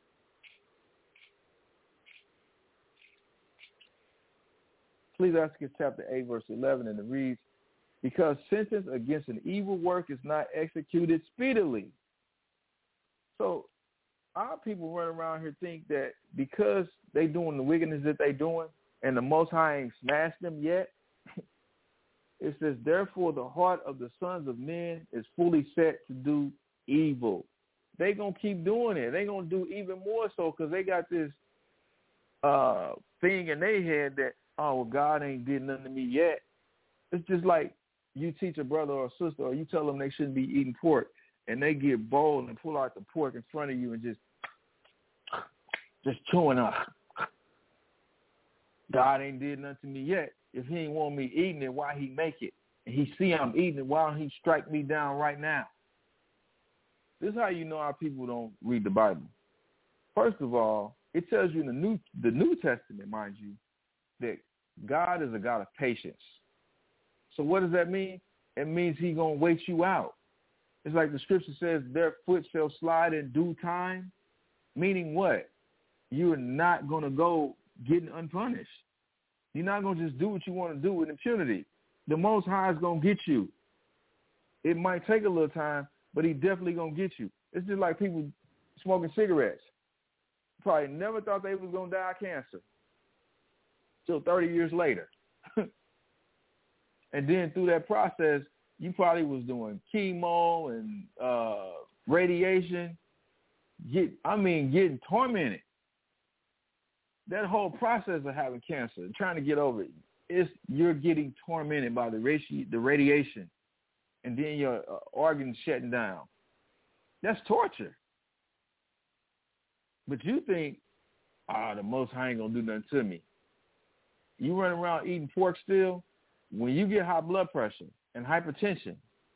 Ecclesiasticus chapter 8 verse 11, and it reads, because sentence against an evil work is not executed speedily. So our people run around here think that because they doing the wickedness that they doing and the Most High ain't smashed them yet, it says, therefore the heart of the sons of men is fully set to do evil. They going to keep doing it. They going to do even more so because they got this thing in their head that, oh, well, God ain't did nothing to me yet. It's just like you teach a brother or a sister or you tell them they shouldn't be eating pork, and they get bold and pull out the pork in front of you and just chewing up. God ain't did nothing to me yet. If he ain't want me eating it, why he make it? And he see I'm eating it, why don't he strike me down right now? This is how you know our people don't read the Bible. First of all, it tells you in the New Testament, mind you, that God is a God of patience. So what does that mean? It means he's going to wait you out. It's like the scripture says, their foot shall slide in due time, meaning what? You are not going to go getting unpunished. You're not going to just do what you want to do with impunity. The Most High is going to get you. It might take a little time, but he definitely going to get you. It's just like people smoking cigarettes. Probably never thought they was going to die of cancer till 30 years later. And then through that process, you probably was doing chemo and radiation. Getting tormented. That whole process of having cancer and trying to get over it, you're getting tormented by the radiation, and then your organs shutting down. That's torture. But you think, the Most High ain't going to do nothing to me. You run around eating pork still. When you get high blood pressure and hypertension,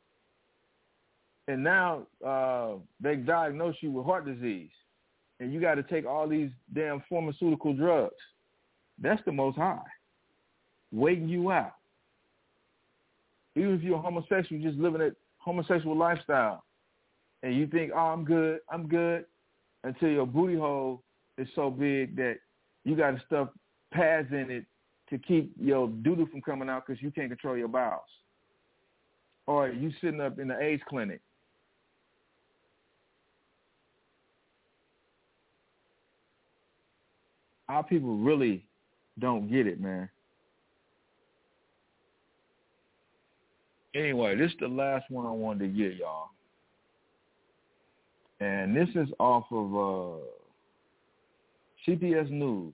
and now they diagnose you with heart disease, and you got to take all these damn pharmaceutical drugs, that's the Most High waiting you out. Even if you're a homosexual, just living a homosexual lifestyle, and you think, I'm good, until your booty hole is so big that you got to stuff pads in it to keep your doo-doo from coming out because you can't control your bowels. Or you sitting up in the AIDS clinic. Our people really don't get it, man. Anyway, this is the last one I wanted to get, y'all. And this is off of CBS News.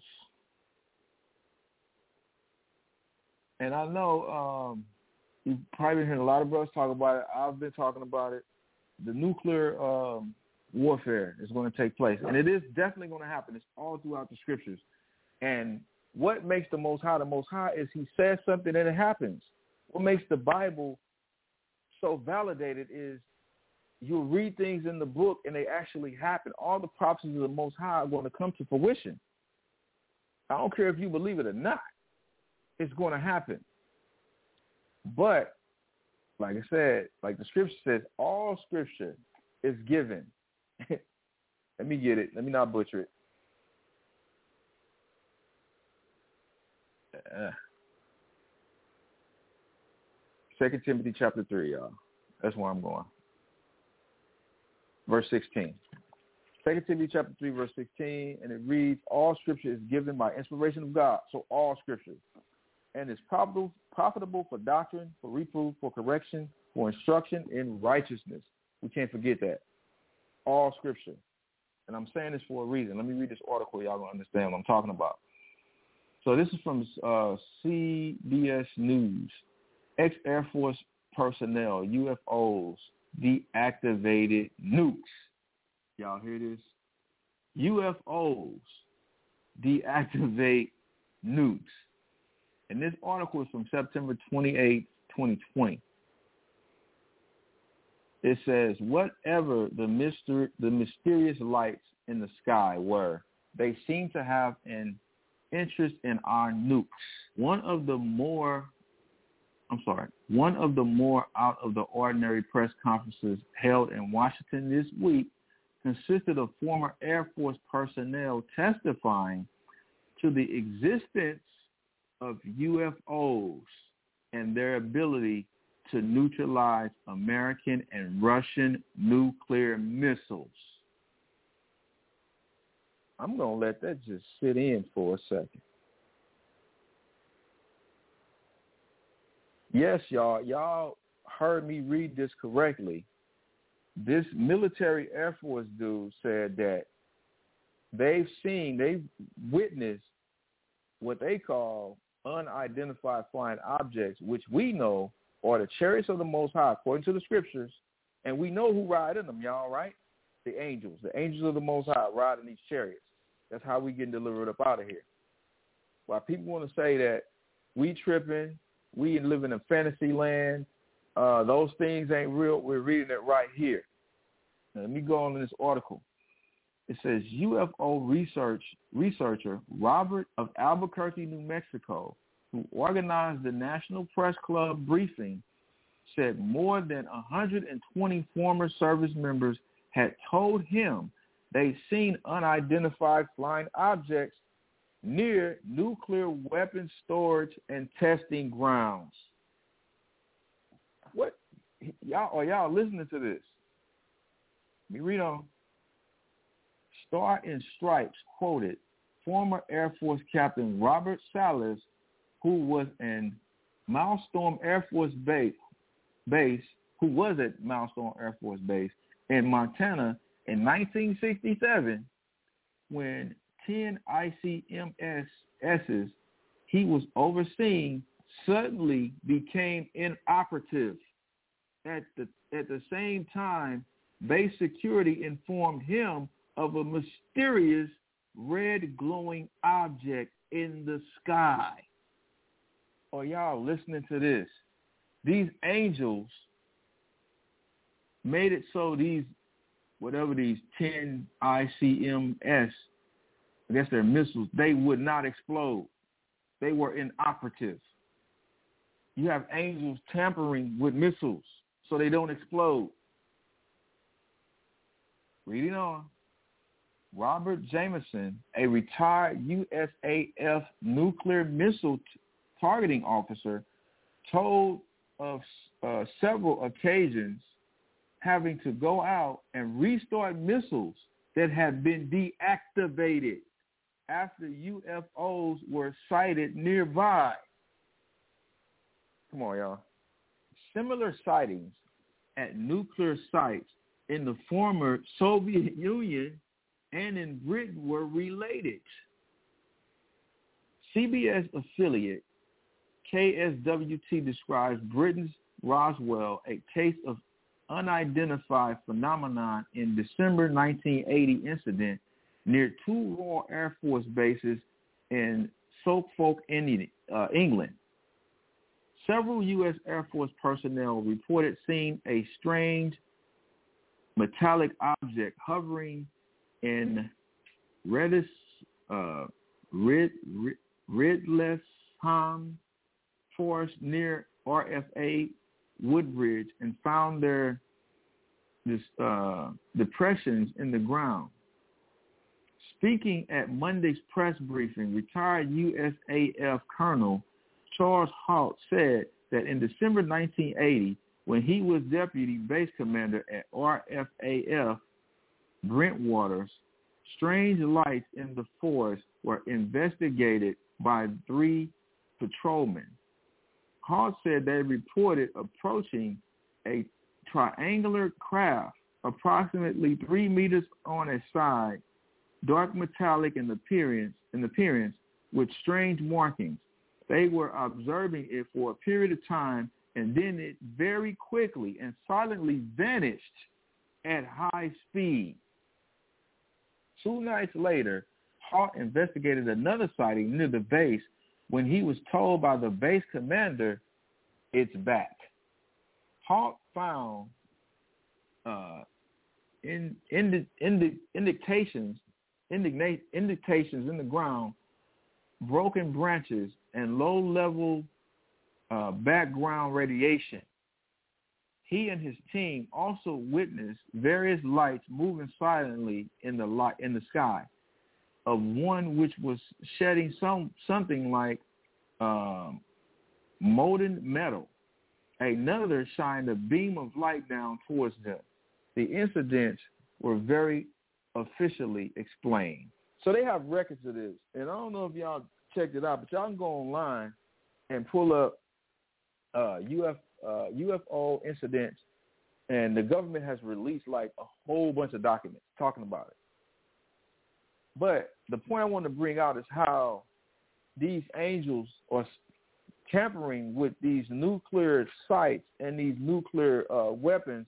And I know you've probably been hearing a lot of brothers talk about it. I've been talking about it. The nuclear warfare is going to take place. And it is definitely going to happen. It's all throughout the scriptures. And what makes the Most High is he says something and it happens. What makes the Bible so validated is you'll read things in the book and they actually happen. All the prophecies of the Most High are going to come to fruition. I don't care if you believe it or not. It's going to happen. But, like I said, like the scripture says, all scripture is given. Let me get it. Let me not butcher it. 2 Timothy chapter 3, y'all. That's where I'm going. Verse 16. 2 Timothy chapter 3, verse 16, and it reads, all scripture is given by inspiration of God. So all scripture. And is profitable for doctrine, for reproof, for correction, for instruction in righteousness. We can't forget that. All scripture. And I'm saying this for a reason. Let me read this article. Y'all going to understand what I'm talking about. So this is from CBS News. Ex-Air Force personnel, UFOs, deactivated nukes. Y'all hear this? UFOs deactivate nukes. And this article is from September 28, 2020. It says, whatever the mysterious lights in the sky were, they seem to have an interest in our nukes. One of the more out of the ordinary press conferences held in Washington this week consisted of former Air Force personnel testifying to the existence of UFOs and their ability to neutralize American and Russian nuclear missiles. I'm going to let that just sit in for a second. Yes, y'all heard me read this correctly. This military Air Force dude said that they've witnessed what they call unidentified flying objects, which we know are the chariots of the Most High, according to the scriptures, And we know who ride in them, y'all, right? The angels of the Most High ride in these chariots. That's how we get delivered up out of here. While people want to say that we tripping, we live in a fantasy land, those things ain't real, we're reading it right here. Now, let me go on to this article. It says UFO researcher Robert of Albuquerque, New Mexico, who organized the National Press Club briefing, said more than 120 former service members had told him they'd seen unidentified flying objects near nuclear weapons storage and testing grounds. What? Y'all listening to this? Let me read on. Star and Stripes quoted former Air Force Captain Robert Salas, who was in Milestone Air Force Base, who was at Milestone Air Force Base in Montana in 1967, when 10 ICMSs he was overseeing suddenly became inoperative. At the same time, base security informed him of a mysterious red glowing object in the sky. Oh, y'all listening to this? These angels made it so these 10 ICMS, I guess they're missiles, they would not explode. They were inoperative. You have angels tampering with missiles so they don't explode. Reading on. Robert Jameson, a retired USAF nuclear missile targeting officer, told of several occasions having to go out and restart missiles that had been deactivated after UFOs were sighted nearby. Come on, y'all. Similar sightings at nuclear sites in the former Soviet Union and in Britain were related. CBS affiliate KSWT describes Britain's Roswell, a case of unidentified phenomenon in December 1980 incident near two Royal Air Force bases in Suffolk, England. Several U.S. Air Force personnel reported seeing a strange metallic object hovering in Ridlesham Forest near RFA Woodbridge and found their depressions in the ground. Speaking at Monday's press briefing, retired USAF Colonel Charles Halt said that in December 1980, when he was deputy base commander at RFAF Brentwaters, strange lights in the forest were investigated by 3 patrolmen. Halt said they reported approaching a triangular craft approximately 3 meters on a side, dark metallic in appearance with strange markings. They were observing it for a period of time, and then it very quickly and silently vanished at high speed. 2 nights later, Halt investigated another sighting near the base when he was told by the base commander, it's back. Halt found indications in the ground, broken branches, and low-level background radiation. He and his team also witnessed various lights moving silently in the sky, of one which was shedding something like molten metal. Another shined a beam of light down towards them. The incidents were very officially explained. So they have records of this, and I don't know if y'all checked it out, but y'all can go online and pull up UFO incidents, and the government has released like a whole bunch of documents talking about it. But the point I want to bring out is how these angels are tampering with these nuclear sites and these nuclear weapons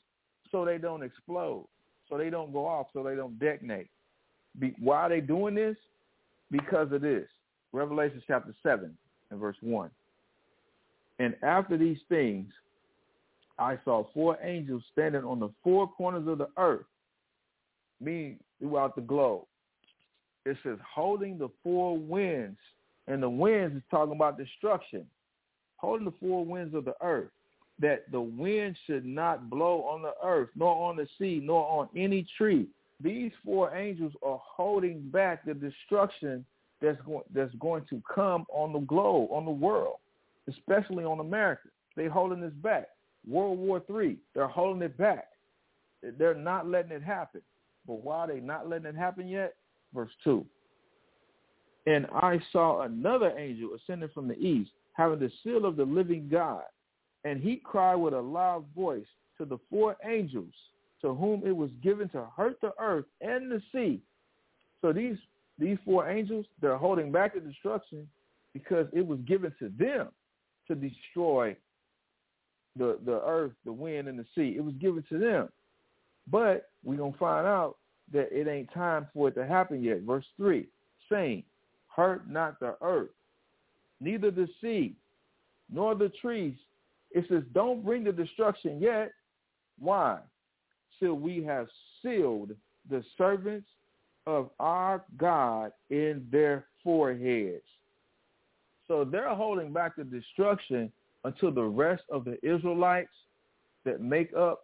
so they don't explode, so they don't go off, so they don't detonate. Why are they doing this? Because of this. Revelation chapter 7 and verse 1. And after these things, I saw 4 angels standing on the 4 corners of the earth, meaning throughout the globe. It says holding the 4 winds, and the winds is talking about destruction. Holding the 4 winds of the earth, that the wind should not blow on the earth, nor on the sea, nor on any tree. These 4 angels are holding back the destruction that's going to come on the globe, on the world, especially on America. They're holding this back. World War III, they're holding it back. They're not letting it happen. But why are they not letting it happen yet? Verse 2. And I saw another angel ascending from the east, having the seal of the living God. And he cried with a loud voice to the 4 angels to whom it was given to hurt the earth and the sea. So these 4 angels, they're holding back the destruction because it was given to them to destroy the earth, the wind, and the sea. It was given to them. But we're going to find out that it ain't time for it to happen yet. Verse 3, saying, hurt not the earth, neither the sea, nor the trees. It says, don't bring the destruction yet. Why? Till we have sealed the servants of our God in their foreheads. So they're holding back the destruction until the rest of the Israelites that make up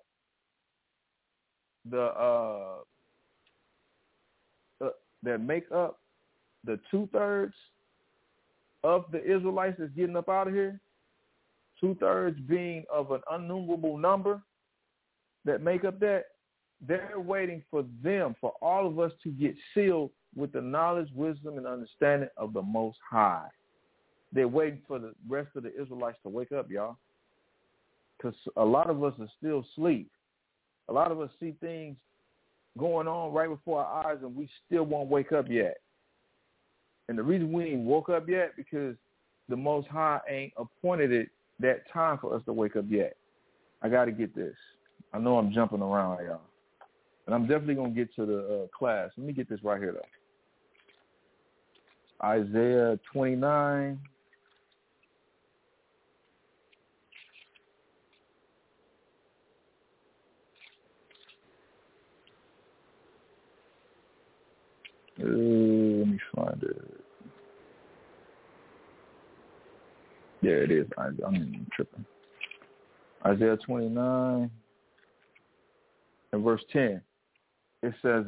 the 2/3 of the Israelites that's getting up out of here, 2/3 being of an innumerable number that make up that. They're waiting for all of us to get sealed with the knowledge, wisdom, and understanding of the Most High. They're waiting for the rest of the Israelites to wake up, y'all, because a lot of us are still asleep. A lot of us see things going on right before our eyes, and we still won't wake up yet. And the reason we ain't woke up yet because the Most High ain't appointed it that time for us to wake up yet. I got to get this. I know I'm jumping around, y'all. And I'm definitely going to get to the class. Let me get this right here, though. Isaiah 29. Let me find it. Yeah, it is. I'm tripping. Isaiah 29 and verse 10. It says,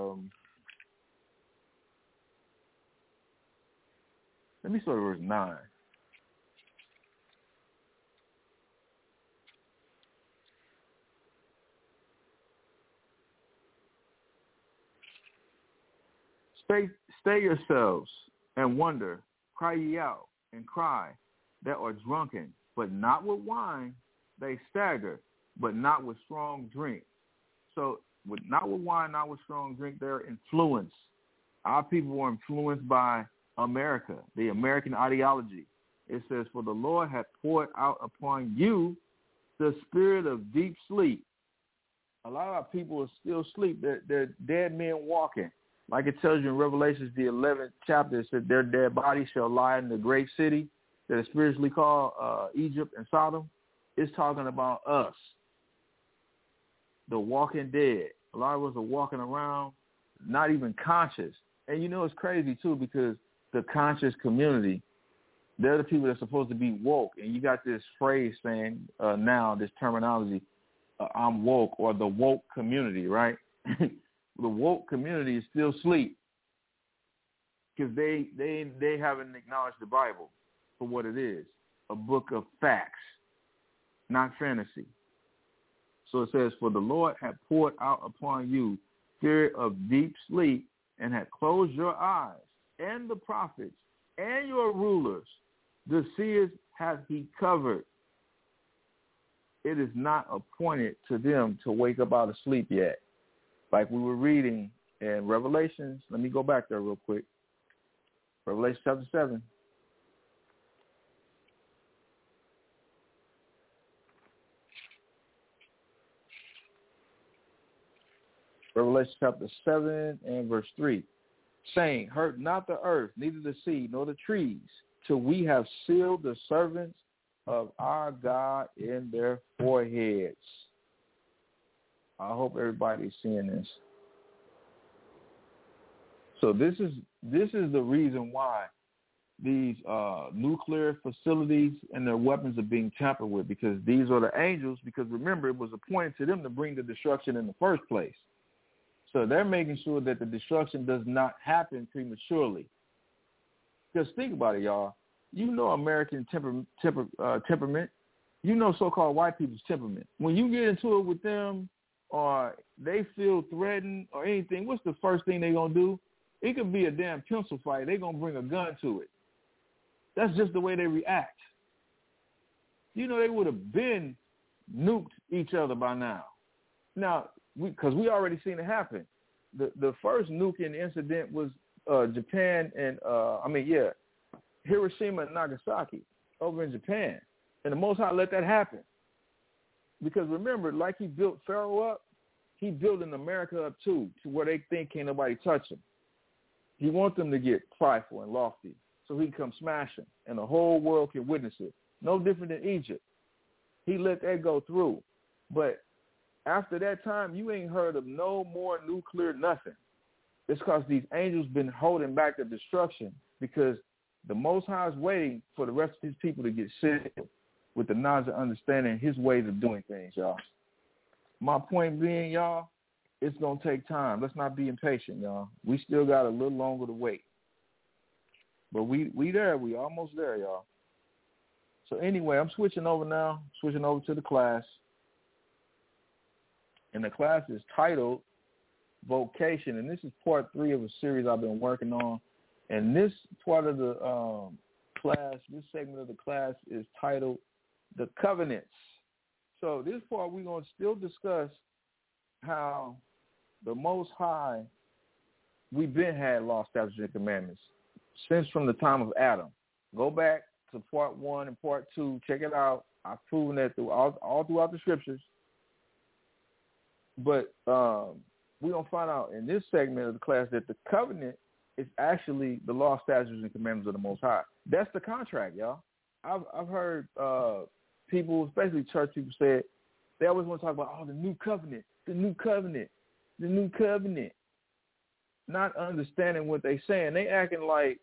let me start at verse 9. Stay yourselves and wonder, cry ye out and cry that are drunken, but not with wine. They stagger, but not with strong drink. So not with wine, not with strong drink, they're influenced. Our people were influenced by America, the American ideology. It says, for the Lord hath poured out upon you the spirit of deep sleep. A lot of our people are still asleep. They're dead men walking. Like it tells you in Revelations, the 11th chapter, it said their dead bodies shall lie in the great city that is spiritually called Egypt and Sodom. It's talking about us, the walking dead. A lot of us are walking around not even conscious. And you know it's crazy, too, because the conscious community, they're the people that's supposed to be woke. And you got this phrase saying now, this terminology, I'm woke, or the woke community, right? The woke community is still asleep because they haven't acknowledged the Bible for what it is, a book of facts, not fantasy. So it says, for the Lord hath poured out upon you spirit of deep sleep and hath closed your eyes, and the prophets and your rulers, the seers hath he covered. It is not appointed to them to wake up out of sleep yet. Like we were reading in Revelations. Let me go back there real quick. Revelation chapter 7. Revelation chapter 7 and verse 3, saying, hurt not the earth, neither the sea, nor the trees, till we have sealed the servants of our God in their foreheads. I hope everybody's seeing this. So this is the reason why these nuclear facilities and their weapons are being tampered with, because these are the angels, because remember, it was appointed to them to bring the destruction in the first place. So they're making sure that the destruction does not happen prematurely. Because think about it, y'all. You know American temperament. You know so-called white people's temperament. When you get into it with them or they feel threatened or anything, what's the first thing they're going to do? It could be a damn pencil fight. They're going to bring a gun to it. That's just the way they react. You know, they would have been nuked each other by now. Now, because we already seen it happen. The first nuking incident was Japan and, Hiroshima and Nagasaki over in Japan. And the Most High let that happen. Because remember, like he built Pharaoh up, he building America up too, to where they think can't nobody touch them. He wants them to get prideful and lofty so he can come smashing and the whole world can witness it. No different than Egypt. He let that go through. But after that time, you ain't heard of no more nuclear nothing. It's because these angels been holding back the destruction, because the Most High is waiting for the rest of his people to get sealed with the knowledge and understanding his ways of doing things, y'all. My point being, y'all, it's going to take time. Let's not be impatient, y'all. We still got a little longer to wait. But we there. We almost there, y'all. So anyway, I'm switching over to the class. And the class is titled Vocation. And this is part 3 of a series I've been working on. And this part of the class, this segment of the class is titled The Covenants. So this part we're going to still discuss how the Most High, we've been had law, statutes, and commandments since from the time of Adam. Go back to part 1 and part 2. Check it out. I've proven that all throughout the scriptures. But we're going to find out in this segment of the class that the covenant is actually the law, statutes, and commandments of the Most High. That's the contract, y'all. I've heard people, especially church people, say they always want to talk about, the new covenant, the new covenant, the new covenant. Not understanding what they're saying. They acting like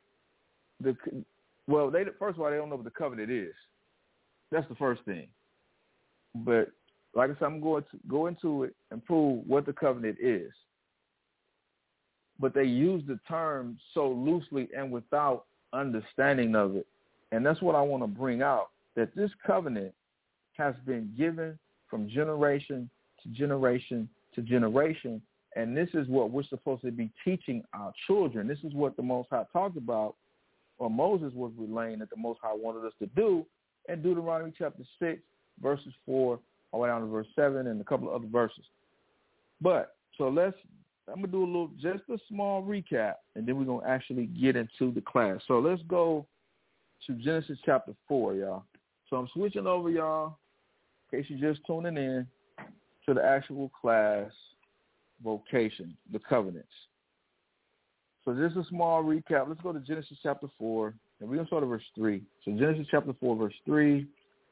first of all, they don't know what the covenant is. That's the first thing. But like I said, I'm going to go into it and prove what the covenant is. But they use the term so loosely and without understanding of it. And that's what I want to bring out, that this covenant has been given from generation to generation to generation. And this is what we're supposed to be teaching our children. This is what the Most High talked about, or Moses was relaying that the Most High wanted us to do in Deuteronomy chapter 6, verses 4, all the way down to verse 7, and a couple of other verses. But, so I'm going to do just a small recap, and then we're going to actually get into the class. So let's go to Genesis chapter 4, y'all. So I'm switching over, y'all, in case you're just tuning in, to the actual class, Vocation, the covenants. So just a small recap. Let's go to Genesis chapter 4, and we're going to start at verse 3. So Genesis chapter 4, verse 3.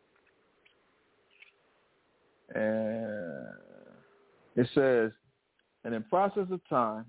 And it says, and in process of time,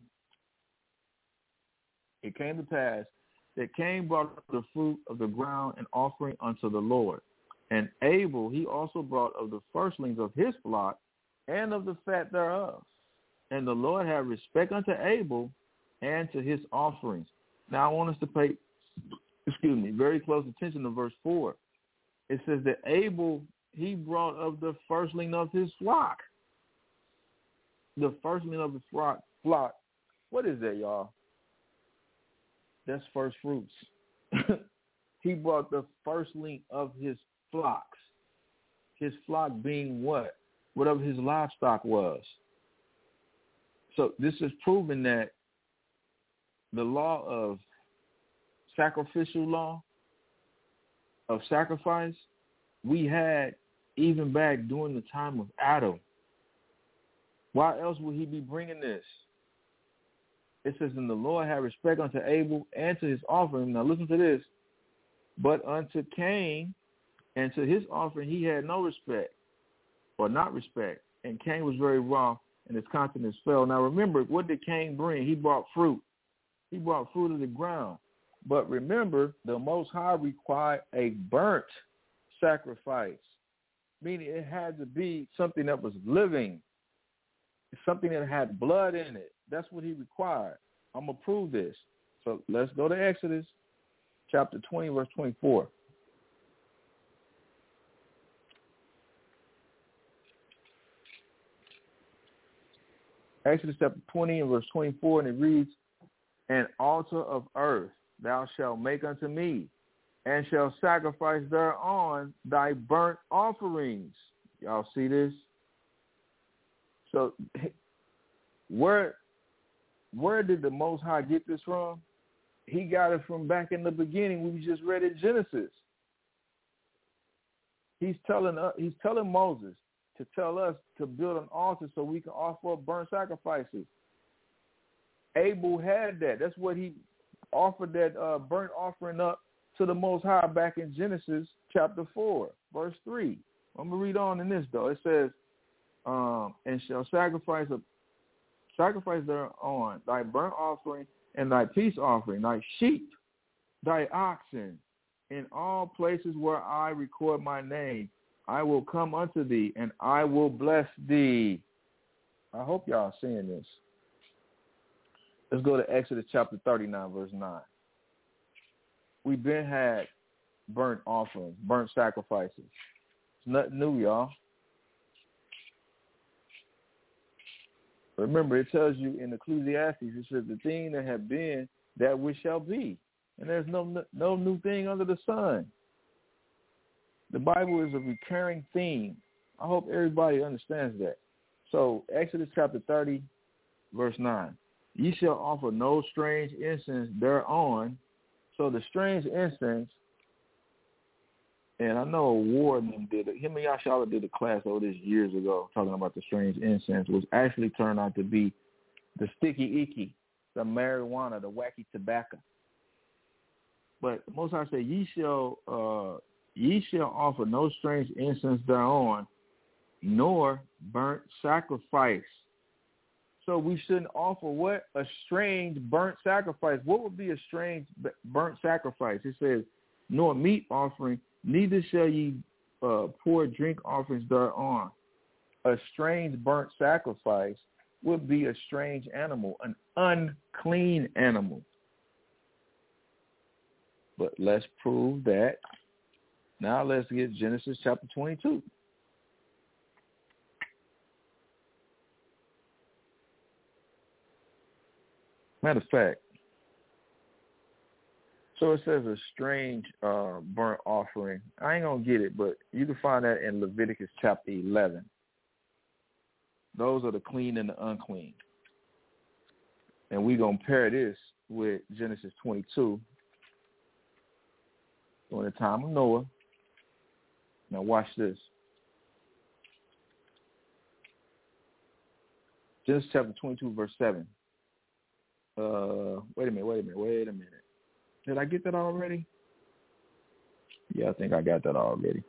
it came to pass that Cain brought the fruit of the ground an offering unto the Lord. And Abel, he also brought of the firstlings of his flock and of the fat thereof. And the Lord had respect unto Abel and to his offerings. Now I want us to pay, very close attention to verse 4. It says that Abel, he brought of the firstling of his flock. The firstling of the flock. What is that, y'all? That's first fruits. He brought the firstling of his flocks. His flock being what? Whatever his livestock was. So this is proving that the law of sacrificial law, of sacrifice, we had even back during the time of Adam. Why else would he be bringing this? It says, and the Lord had respect unto Abel and to his offering. Now listen to this. But unto Cain and to his offering he had no respect, or not respect. And Cain was very wroth, and his countenance fell. Now remember, what did Cain bring? He brought fruit. He brought fruit of the ground. But remember, the Most High required a burnt sacrifice, meaning it had to be something that was living, something that had blood in it. That's what he required. I'm going to prove this. So let's go to Exodus chapter 20, verse 24. Exodus chapter 20 and verse 24, and it reads, an altar of earth thou shalt make unto me, and shalt sacrifice thereon thy burnt offerings. Y'all see this? So where did the Most High get this from? He got it from back in the beginning. We just read in Genesis. He's telling Moses to tell us to build an altar so we can offer up burnt sacrifices. Abel had that. That's what he offered, that burnt offering up to the Most High back in Genesis chapter 4, verse 3. I'm going to read on in this, though. It says, and shall sacrifice thereon thy burnt offering and thy peace offering, thy sheep, thy oxen, in all places where I record my name. I will come unto thee, and I will bless thee. I hope y'all seeing this. Let's go to Exodus chapter 39, verse 9. We've been had burnt offerings, burnt sacrifices. It's nothing new, y'all. Remember, it tells you in Ecclesiastes, it says the thing that have been, that which shall be. And there's no new thing under the sun. The Bible is a recurring theme. I hope everybody understands that. So Exodus chapter 30, verse 9. Ye shall offer no strange incense thereon. So the strange incense, and I know Warden did it. Him and Yashala did a class over this years ago talking about the strange incense, which actually turned out to be the sticky icky, the marijuana, the wacky tobacco. But Most High said, ye shall offer no strange incense thereon, nor burnt sacrifice. So we shouldn't offer what? A strange burnt sacrifice. What would be a strange burnt sacrifice? It says, nor meat offering, neither shall ye pour drink offerings thereon. A strange burnt sacrifice would be a strange animal, an unclean animal. But let's prove that. Now let's get Genesis chapter 22. Matter of fact, so it says a strange burnt offering. I ain't going to get it, but you can find that in Leviticus chapter 11. Those are the clean and the unclean. And we're going to pair this with Genesis 22 during the time of Noah. Now watch this. Genesis chapter 22, verse 7. Wait a minute. Did I get that already? Yeah, I think I got that already.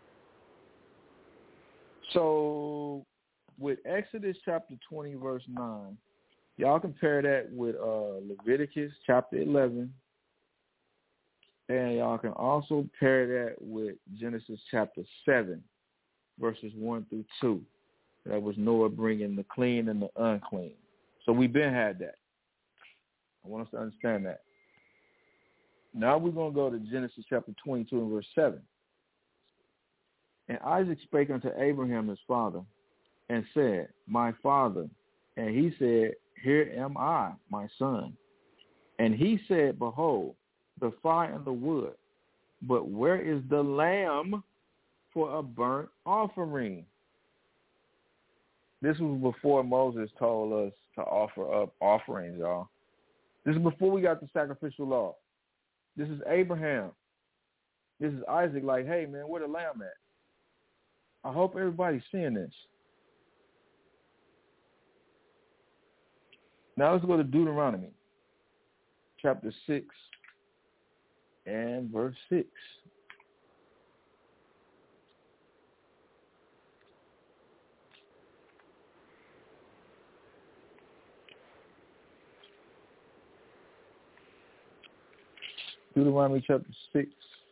So with Exodus chapter 20, verse 9, y'all compare that with Leviticus chapter 11. And y'all can also pair that with Genesis chapter 7, verses 1 through 2. That was Noah bringing the clean and the unclean. So we've been had that. I want us to understand that. Now we're going to go to Genesis chapter 22 and verse 7. And Isaac spake unto Abraham his father, and said, my father. And he said, here am I, my son. And he said, behold, the fire and the wood, but where is the lamb for a burnt offering? This was before Moses told us to offer up offerings, y'all. This is before we got the sacrificial law. This is Abraham. This is Isaac, like, hey, man, where the lamb at? I hope everybody's seeing this. Now let's go to Deuteronomy chapter 6 and verse 6. Deuteronomy chapter 6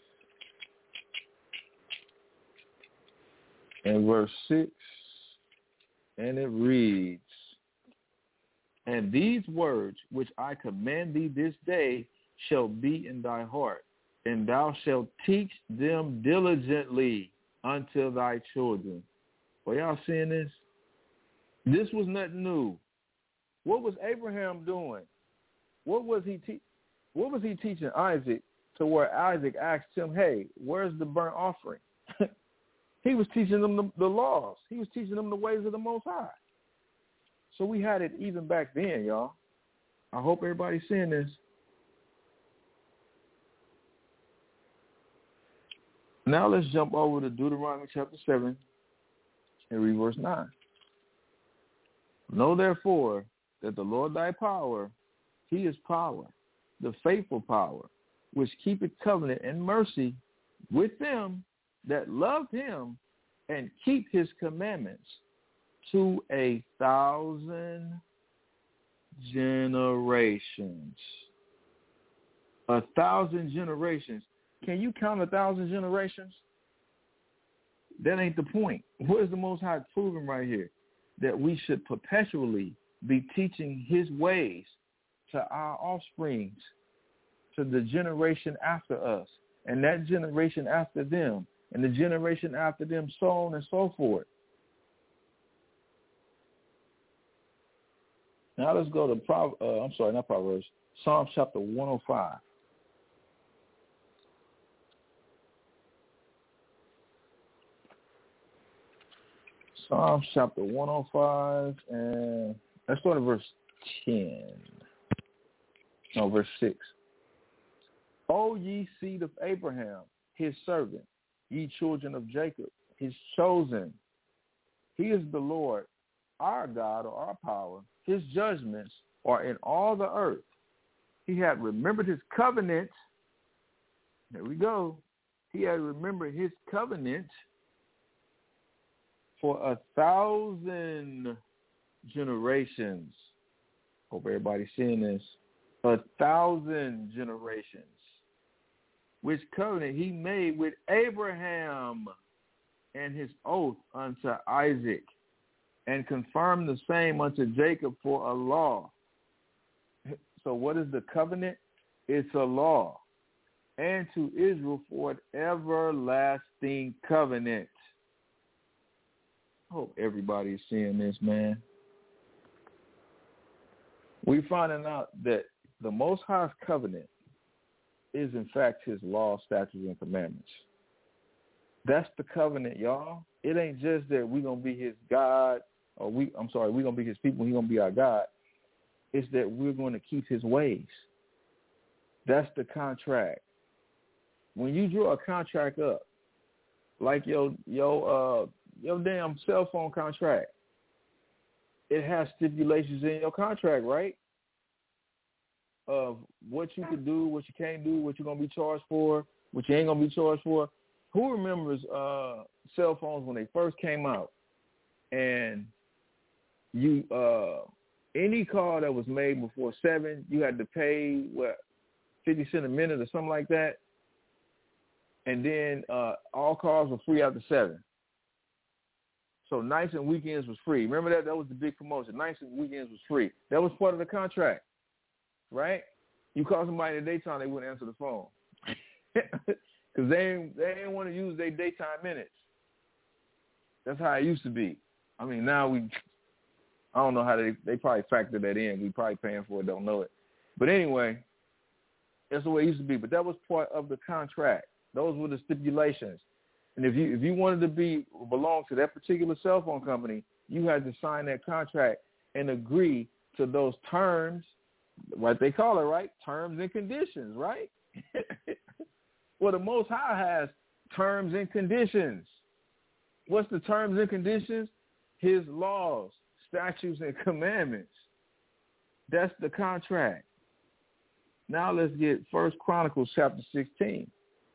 and verse 6, and it reads, "And these words which I command thee this day shall be in thy heart, and thou shalt teach them diligently unto thy children." Are y'all seeing this? This was nothing new. What was Abraham doing? What was he teaching Isaac to where Isaac asked him, hey, where's the burnt offering? He was teaching them the laws. He was teaching them the ways of the Most High. So we had it even back then, y'all. I hope everybody's seeing this. Now let's jump over to Deuteronomy chapter 7 and read verse 9. "Know therefore that the Lord thy power, he is power, the faithful power, which keepeth covenant and mercy with them that love him and keep his commandments to 1,000 generations." 1,000 generations. Can you count 1,000 generations? That ain't the point. What is the Most High proving right here? That we should perpetually be teaching his ways to our offsprings, to the generation after us, and that generation after them, and the generation after them, so on and so forth. Now let's go to Psalms chapter 105. Psalms chapter 105, and let's start at verse 6. "O ye seed of Abraham, his servant, ye children of Jacob, his chosen. He is the Lord, our God, or our power. His judgments are in all the earth. He had remembered his covenant." There we go. "He had remembered his covenant for 1,000 generations." Hope everybody's seeing this. 1,000 generations. "Which covenant he made with Abraham and his oath unto Isaac, and confirmed the same unto Jacob for a law." So what is the covenant? It's a law. "And to Israel for an everlasting covenant." I hope everybody's seeing this, man. We're finding out that the Most High's covenant is, in fact, his law, statutes, and commandments. That's the covenant, y'all. It ain't just that we're going to be his God, or we're going to be his people, he's going to be our God. It's that we're going to keep his ways. That's the contract. When you draw a contract up, like your damn cell phone contract, it has stipulations in your contract, right? Of what you can do, what you can't do, what you're going to be charged for, what you ain't going to be charged for. Who remembers cell phones when they first came out? And you any call that was made before 7, you had to pay, 50 cents a minute or something like that? And then all calls were free after 7. So nights and weekends was free. Remember that? That was the big promotion. Nights and weekends was free. That was part of the contract, right? You call somebody in the daytime, they wouldn't answer the phone because they didn't want to use their daytime minutes. That's how it used to be. I mean, now I don't know how they probably factor that in. We probably paying for it, don't know it. But anyway, that's the way it used to be. But that was part of the contract. Those were the stipulations. And if you wanted to belong to that particular cell phone company, you had to sign that contract and agree to those terms, what they call it, right? Terms and conditions, right? Well, the Most High has terms and conditions. What's the terms and conditions? His laws, statutes, and commandments. That's the contract. Now let's get 1 Chronicles chapter 16.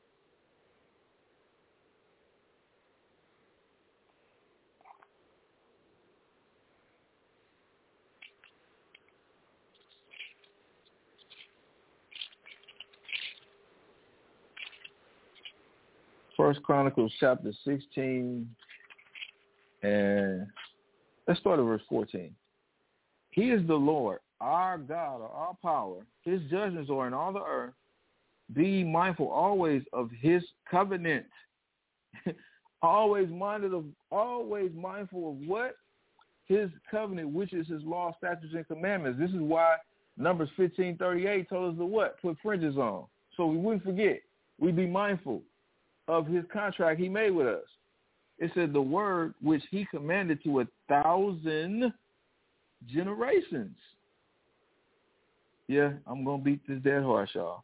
First Chronicles chapter 16, and let's start at verse 14. He is the Lord, our God, or our power. His judgments are in all the earth. Be mindful always of his covenant. always mindful of what? His covenant, which is his law, statutes, and commandments. This is why Numbers 15:38 told us to what? Put fringes on. So we wouldn't forget. We'd be mindful of his contract he made with us. It said the word which he commanded to 1,000 generations. Yeah, I'm going to beat this dead horse, y'all.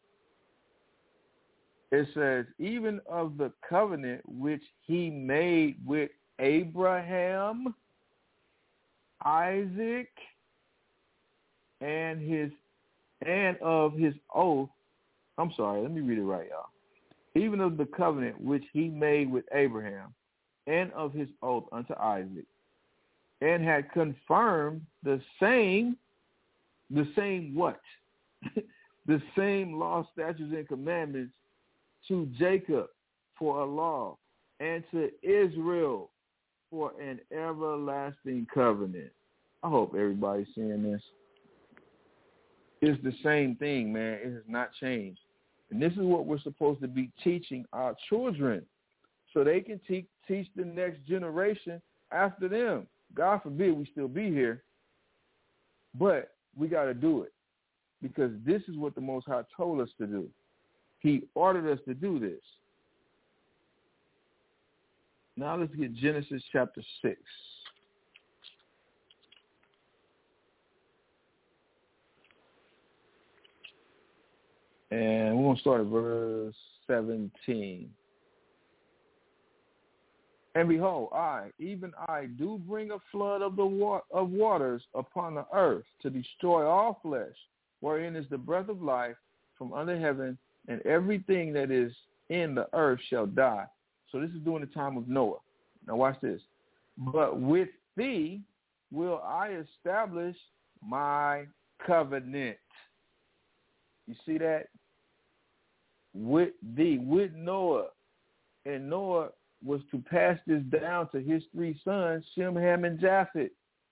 It says, even of the covenant which he made with Abraham, Isaac, and of his oath. I'm sorry, let me read it right, y'all. Even of the covenant which he made with Abraham, and of his oath unto Isaac, and had confirmed the same what? The same law, statutes, and commandments to Jacob for a law, and to Israel for an everlasting covenant. I hope everybody's seeing this. It's the same thing, man. It has not changed. And this is what we're supposed to be teaching our children so they can teach the next generation after them. God forbid we still be here, but we got to do it because this is what the Most High told us to do. He ordered us to do this. Now let's get Genesis chapter 6. And we're going to start at verse 17. And behold, even I, do bring a flood of waters upon the earth to destroy all flesh, wherein is the breath of life from under heaven, and everything that is in the earth shall die. So this is during the time of Noah. Now watch this. But with thee will I establish my covenant. You see that? With thee, with Noah. And Noah was to pass this down to his 3 sons, Shem, Ham, and Japheth,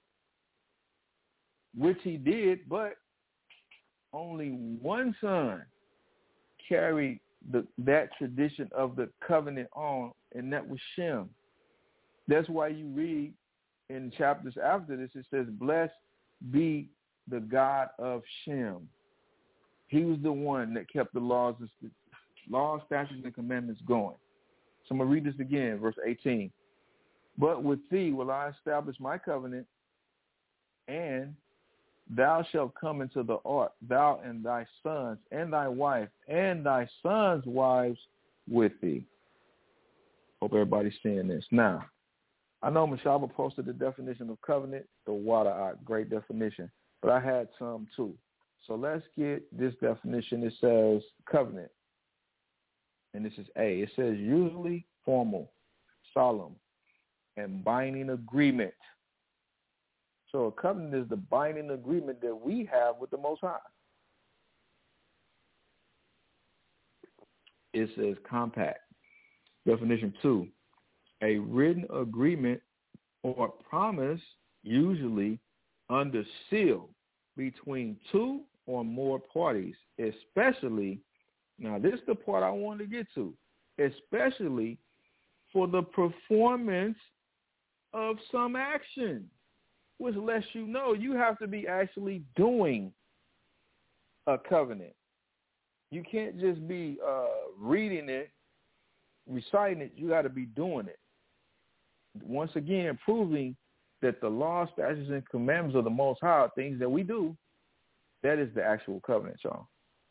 which he did, but only one son carried that tradition of the covenant on, and that was Shem. That's why you read in chapters after this, it says, blessed be the God of Shem. He was the one that kept the laws, statutes, and commandments going. So I'm going to read this again, verse 18. But with thee will I establish my covenant, and thou shalt come into the ark, thou and thy sons, and thy wife, and thy sons' wives with thee. Hope everybody's seeing this. Now, I know Mashaba posted the definition of covenant, the water ark, great definition, but I had some too. So let's get this definition. It says covenant. And this is A. It says usually formal, solemn, and binding agreement. So a covenant is the binding agreement that we have with the Most High. It says compact. Definition 2, a written agreement or promise usually under seal between 2 or more parties, especially, now this is the part I want to get to, especially for the performance of some action, which lets you know you have to be actually doing a covenant. You can't just be reading it, reciting it. You got to be doing it. Once again, proving that the law, statutes, and commandments of the Most High, things that we do, that is the actual covenant, y'all.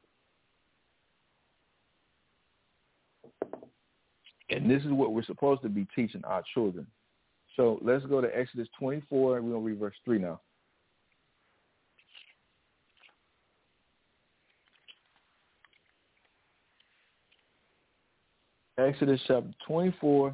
And this is what we're supposed to be teaching our children. So let's go to Exodus 24, and we're going to read verse 3 now. Exodus chapter 24,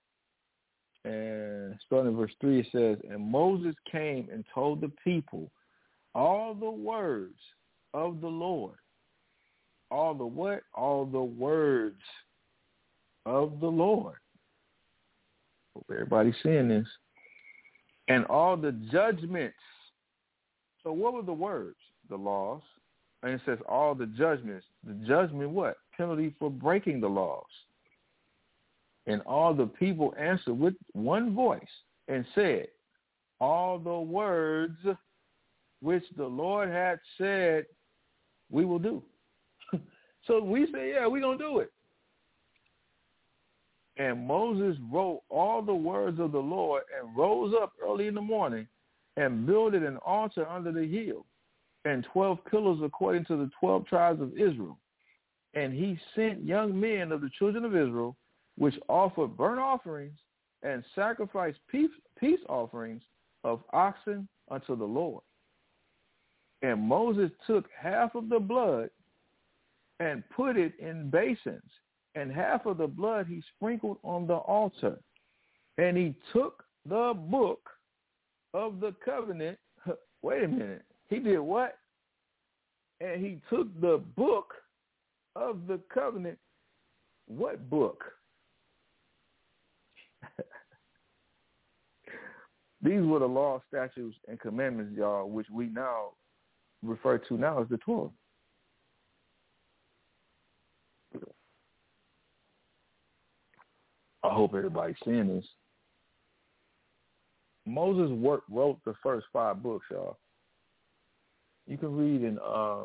and starting in verse 3, it says, "And Moses came and told the people all the words of the Lord." All the what? All the words of the Lord. Hope everybody's seeing this. And all the judgments. So what were the words? The laws. And it says all the judgments. The judgment what? Penalty for breaking the laws. And all the people answered with one voice and said, all the words which the Lord had said, we will do. So we say, yeah, we're going to do it. And Moses wrote all the words of the Lord and rose up early in the morning and builded an altar under the hill and 12 pillars according to the 12 tribes of Israel. And he sent young men of the children of Israel, which offered burnt offerings and sacrificed peace offerings of oxen unto the Lord. And Moses took half of the blood and put it in basins, and half of the blood he sprinkled on the altar. And he took the book of the covenant. Wait a minute. He did what? And he took the book of the covenant. What book? These were the law, statutes, and commandments, y'all, which we now refer to now as the Torah. I hope everybody's seeing this. Moses wrote the first 5 books, y'all. You can read in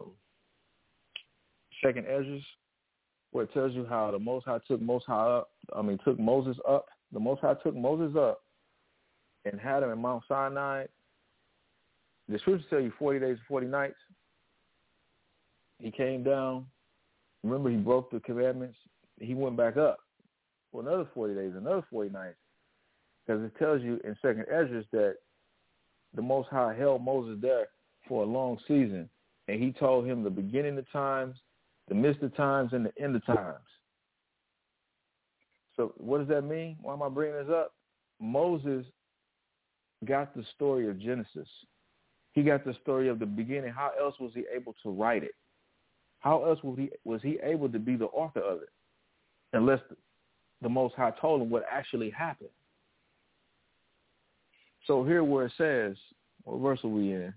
2nd Ezra, where it tells you how the Most High took Moses up. The Most High took Moses up and had him in Mount Sinai. The scriptures tell you 40 days and 40 nights. He came down. Remember, he broke the commandments. He went back up for another 40 days, another 40 nights. Because it tells you in 2nd Ezra that the Most High held Moses there for a long season. And he told him the beginning of times, the midst of times, and the end of times. So what does that mean? Why am I bringing this up? Moses got the story of Genesis. He got the story of the beginning. How else was he able to write it? How else was he able to be the author of it? Unless the Most High told him what actually happened. So here where it says, what verse are we in?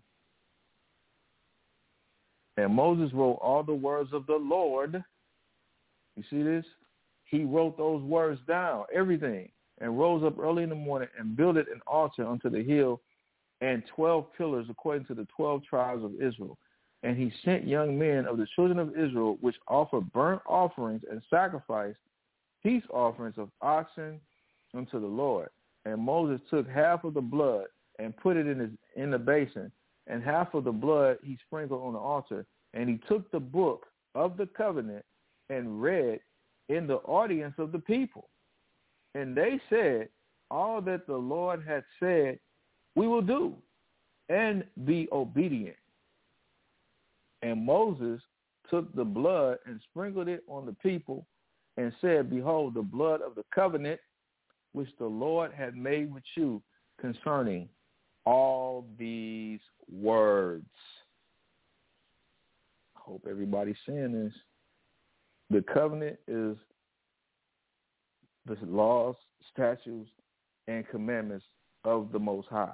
And Moses wrote all the words of the Lord. You see this? He wrote those words down, everything, and rose up early in the morning and builded an altar unto the hill and 12 pillars according to the 12 tribes of Israel. And he sent young men of the children of Israel, which offered burnt offerings and sacrificed peace offerings of oxen unto the Lord. And Moses took half of the blood and put it in the basin, and half of the blood he sprinkled on the altar. And he took the book of the covenant and read in the audience of the people. And they said, all that the Lord had said, we will do, and be obedient. And Moses took the blood and sprinkled it on the people and said, behold, the blood of the covenant which the Lord had made with you concerning all these words. I hope everybody's seeing this. The covenant is the laws, statutes, and commandments of the Most High.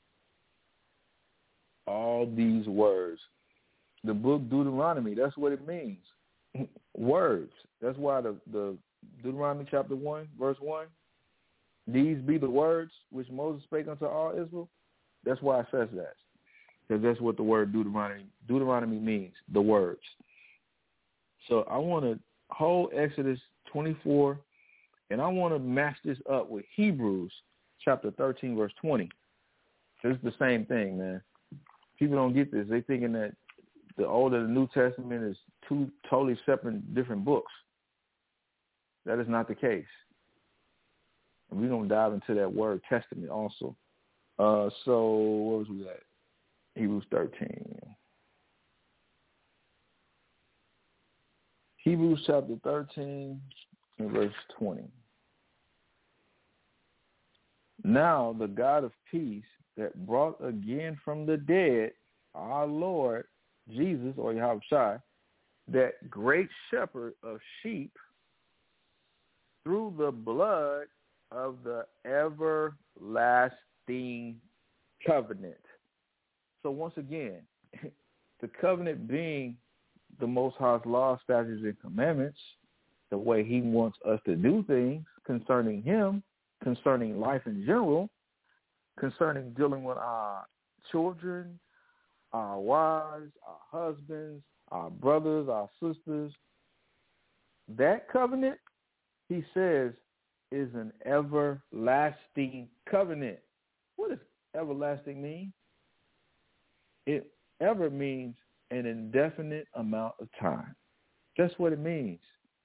All these words. The book Deuteronomy, that's what it means. Words. That's why the Deuteronomy chapter 1, verse 1, these be the words which Moses spake unto all Israel. That's why it says that. Because that's what the word Deuteronomy means, the words. So I want to hold Exodus 24, and I want to match this up with Hebrews chapter 13, verse 20. It's the same thing, man. People don't get this. They thinking that the Old and the New Testament is 2 totally separate, different books. That is not the case. And we're going to dive into that word testament also. So where was we at? Hebrews 13. Hebrews chapter 13, in verse 20. Now the God of peace that brought again from the dead our Lord Jesus, or Yahushua, that great shepherd of sheep, through the blood of the everlasting covenant. So once again, the covenant being the Most High's law, statutes, and commandments, the way he wants us to do things concerning him, concerning life in general, concerning dealing with our children, our wives, our husbands, our brothers, our sisters. That covenant, he says, is an everlasting covenant. What does everlasting mean? It ever means an indefinite amount of time. That's what it means.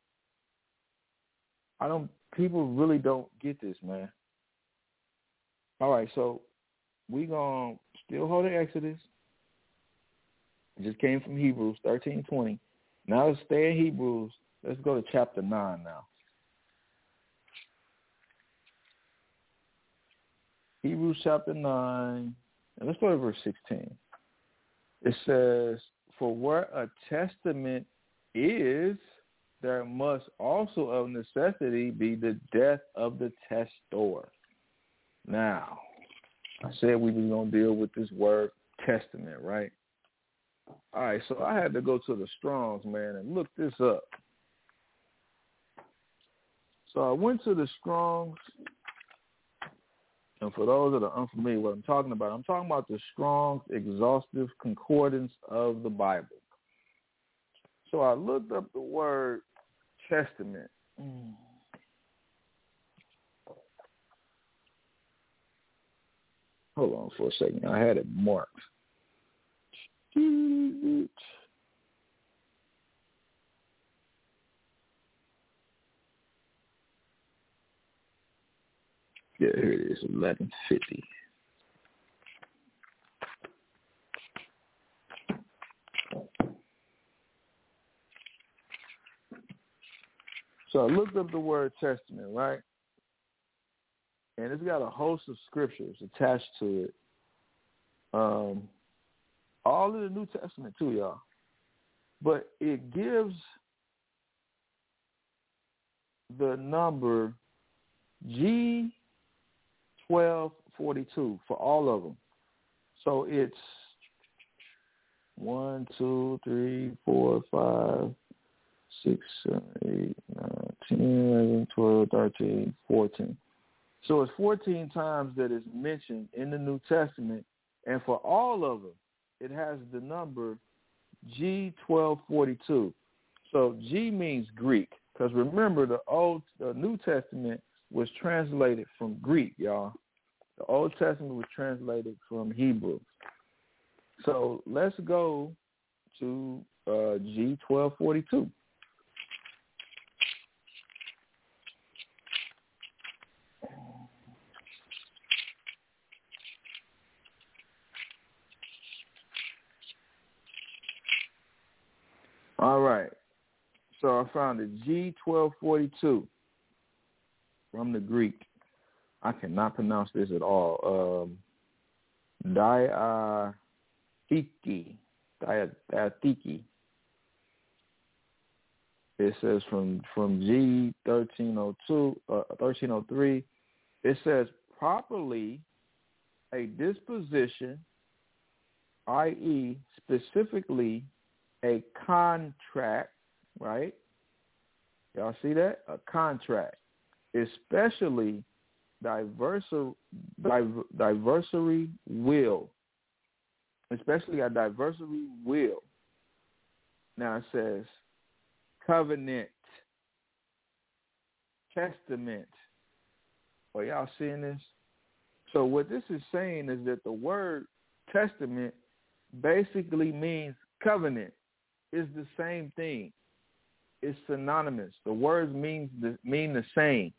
People really don't get this, man. All right, so we gonna still hold the Exodus. It just came from Hebrews 13:20. Now let's stay in Hebrews. Let's go to chapter 9 now. Hebrews chapter 9, and let's go to verse 16. It says, for where a testament is, there must also of necessity be the death of the testor. Now, I said we were going to deal with this word testament, right? All right, so I had to go to the Strong's, man, and look this up. So I went to the Strong's, and for those that are unfamiliar with what I'm talking about the Strong's Exhaustive Concordance of the Bible. So I looked up the word testament. Hold on for a second. I had it marked. Yeah, here it is, 1150. So I looked up the word testament, right? And it's got a host of scriptures attached to it. All of the New Testament too, y'all. But it gives the number G1242 for all of them. So it's 1, 2, 3, 4, 5, 6, 7, 8, 9, 10, 11, 12, 13, 14. So it's 14 times that it's mentioned in the New Testament, and for all of them, it has the number G1242. So G means Greek, because remember the New Testament was translated from Greek, y'all. The Old Testament was translated from Hebrew. So let's go to G1242. All right. So I found it, G1242 from the Greek. I cannot pronounce this at all. Diatheke. It says from G1302, 1303. It says properly a disposition, i.e., specifically a contract, right? Y'all see that? A contract, especially diversory will, especially a diversory will. Now it says covenant, testament. Are y'all seeing this? So what this is saying is that the word testament basically means covenant. It's the same thing. It's synonymous. The words mean the same.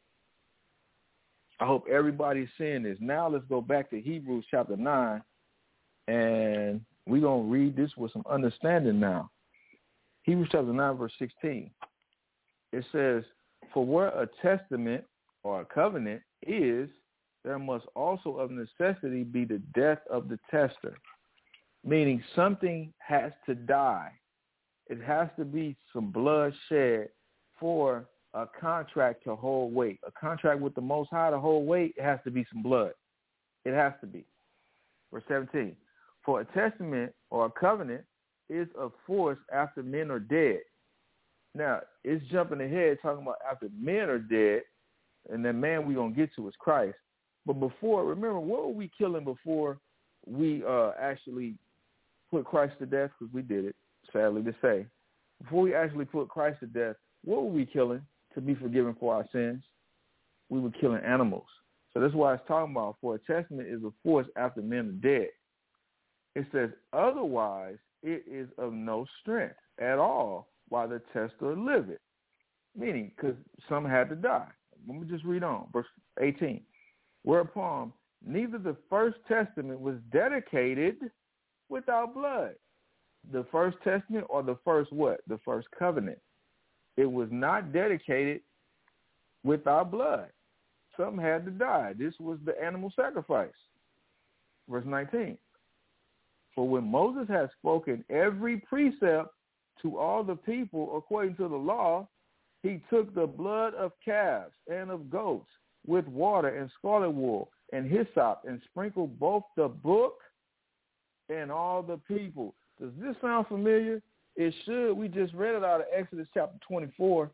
I hope everybody's seeing this. Now let's go back to Hebrews chapter 9, and we're going to read this with some understanding now. Hebrews chapter 9, verse 16. It says, For where a testament or a covenant is, there must also of necessity be the death of the tester, meaning something has to die. It has to be some blood shed for a contract to hold weight. A contract with the Most High to hold weight, it has to be some blood. It has to be. Verse 17, for a testament or a covenant is of force after men are dead. Now, it's jumping ahead talking about after men are dead, and the man we're going to get to is Christ. But before, remember, what were we killing before we actually put Christ to death? Because we did it, sadly to say. Before we actually put Christ to death, what were we killing to be forgiven for our sins? We were killing animals. So that's why it's talking about for a testament is of force after men are dead. It says, otherwise it is of no strength at all while the tester liveth. Meaning, because some had to die. Let me just read on. Verse 18. Whereupon neither the first testament was dedicated without blood. The first testament or the first what? The first covenant. It was not dedicated without blood. Some had to die. This was the animal sacrifice. Verse 19. For when Moses had spoken every precept to all the people according to the law, he took the blood of calves and of goats with water and scarlet wool and hyssop and sprinkled both the book and all the people. Does this sound familiar? It should. We just read it out of Exodus chapter 24.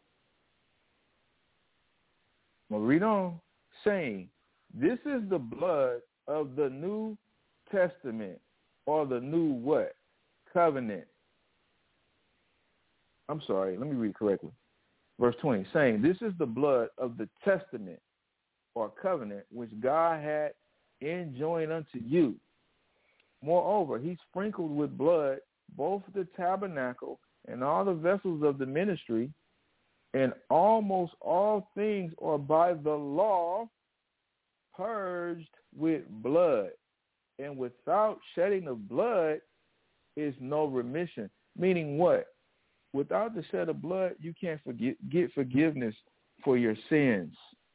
We'll read on, saying, this is the blood of the New Testament, or the new what? Covenant. I'm sorry, let me read correctly. Verse 20, saying, this is the blood of the testament, or covenant, which God had enjoined unto you. Moreover, he sprinkled with blood both the tabernacle and all the vessels of the ministry, and almost all things are by the law purged with blood. And without shedding of blood is no remission. Meaning what? Without the shed of blood, you can't get forgiveness for your sins.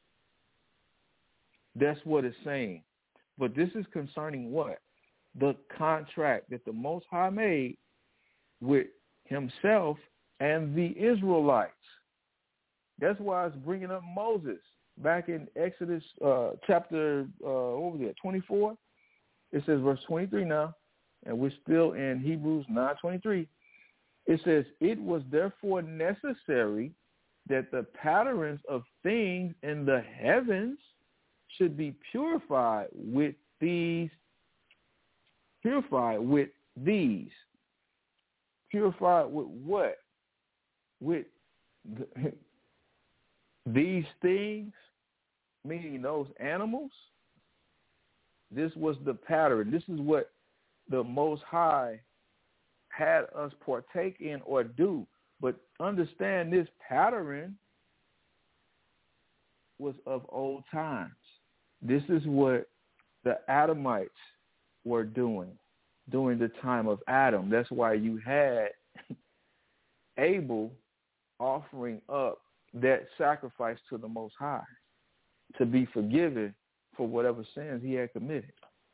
That's what it's saying. But this is concerning what? The contract that the Most High made with himself and the Israelites. That's why it's bringing up Moses back in Exodus chapter 24. It says verse 23 now, and we're still in Hebrews 9:23. It says, it was therefore necessary that the patterns of things in the heavens should be purified with these. Purified with what? With these things, meaning those animals. This was the pattern. This is what the Most High had us partake in or do. But understand, this pattern was of old times. This is what the Adamites were doing during the time of Adam. That's why you had Abel offering up that sacrifice to the Most High to be forgiven for whatever sins he had committed.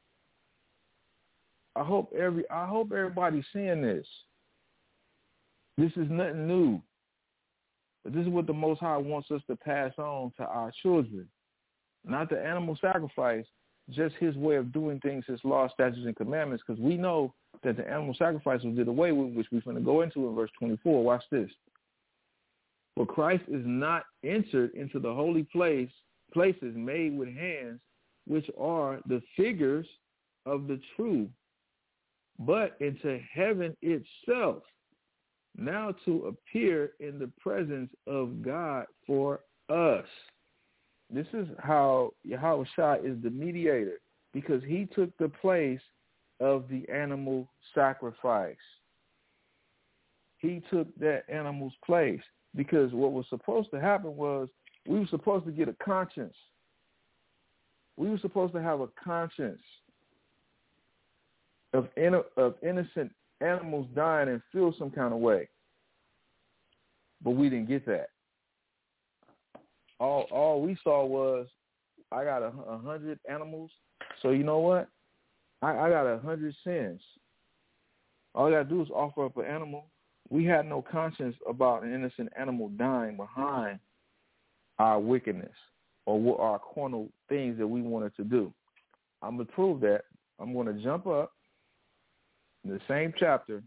I hope everybody's seeing this. This is nothing new. But this is what the Most High wants us to pass on to our children. Not the animal sacrifice, just his way of doing things, his law, statutes, and commandments, because we know that the animal sacrifice was did away with, which we're going to go into in verse 24. Watch this. For Christ is not entered into the holy places made with hands, which are the figures of the true, but into heaven itself, now to appear in the presence of God for us. This is how Yahushua is the mediator, because he took the place of the animal sacrifice. He took that animal's place, because what was supposed to happen was we were supposed to get a conscience. We were supposed to have a conscience of innocent animals dying and feel some kind of way. But we didn't get that. all we saw was I got 100 animals. So you know what? I got 100 sins. All I got to do is offer up an animal. We had no conscience about an innocent animal dying behind our wickedness or what our carnal things that we wanted to do. I'm going to prove that. I'm going to jump up in the same chapter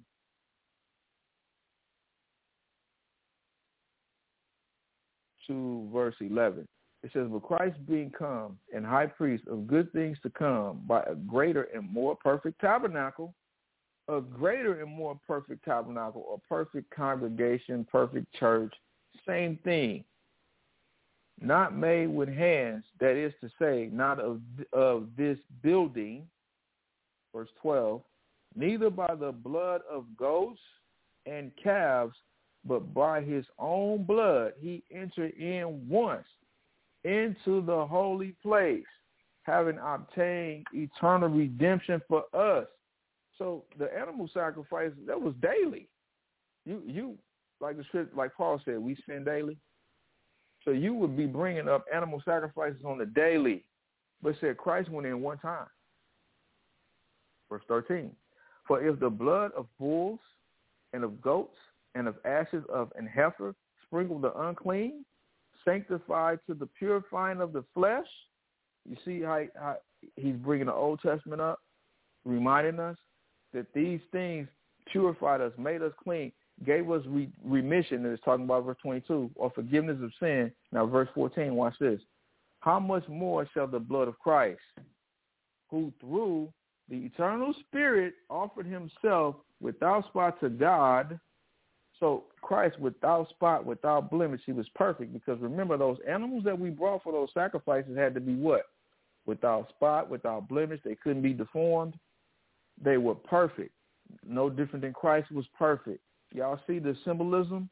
to verse 11. It says, but Christ being come and high priest of good things to come by a greater and more perfect tabernacle, a greater and more perfect tabernacle, a perfect congregation, perfect church, same thing, not made with hands, that is to say, not of this building, verse 12, neither by the blood of goats and calves, but by his own blood he entered in once into the holy place, having obtained eternal redemption for us. So the animal sacrifice, that was daily. You like the script, like Paul said, we sin daily. So you would be bringing up animal sacrifices on the daily. But it said Christ went in one time. Verse 13. For if the blood of bulls and of goats and of ashes of an heifer sprinkle the unclean, sanctified to the purifying of the flesh. You see how he's bringing the Old Testament up, reminding us that these things purified us, made us clean, gave us remission, and it's talking about verse 22, or forgiveness of sin. Now, verse 14, watch this. How much more shall the blood of Christ, who through the eternal Spirit offered himself without spot to God. So Christ, without spot, without blemish, he was perfect, because remember, those animals that we brought for those sacrifices had to be what? Without spot, without blemish. They couldn't be deformed. They were perfect. No different than Christ was perfect. Y'all see the symbolism?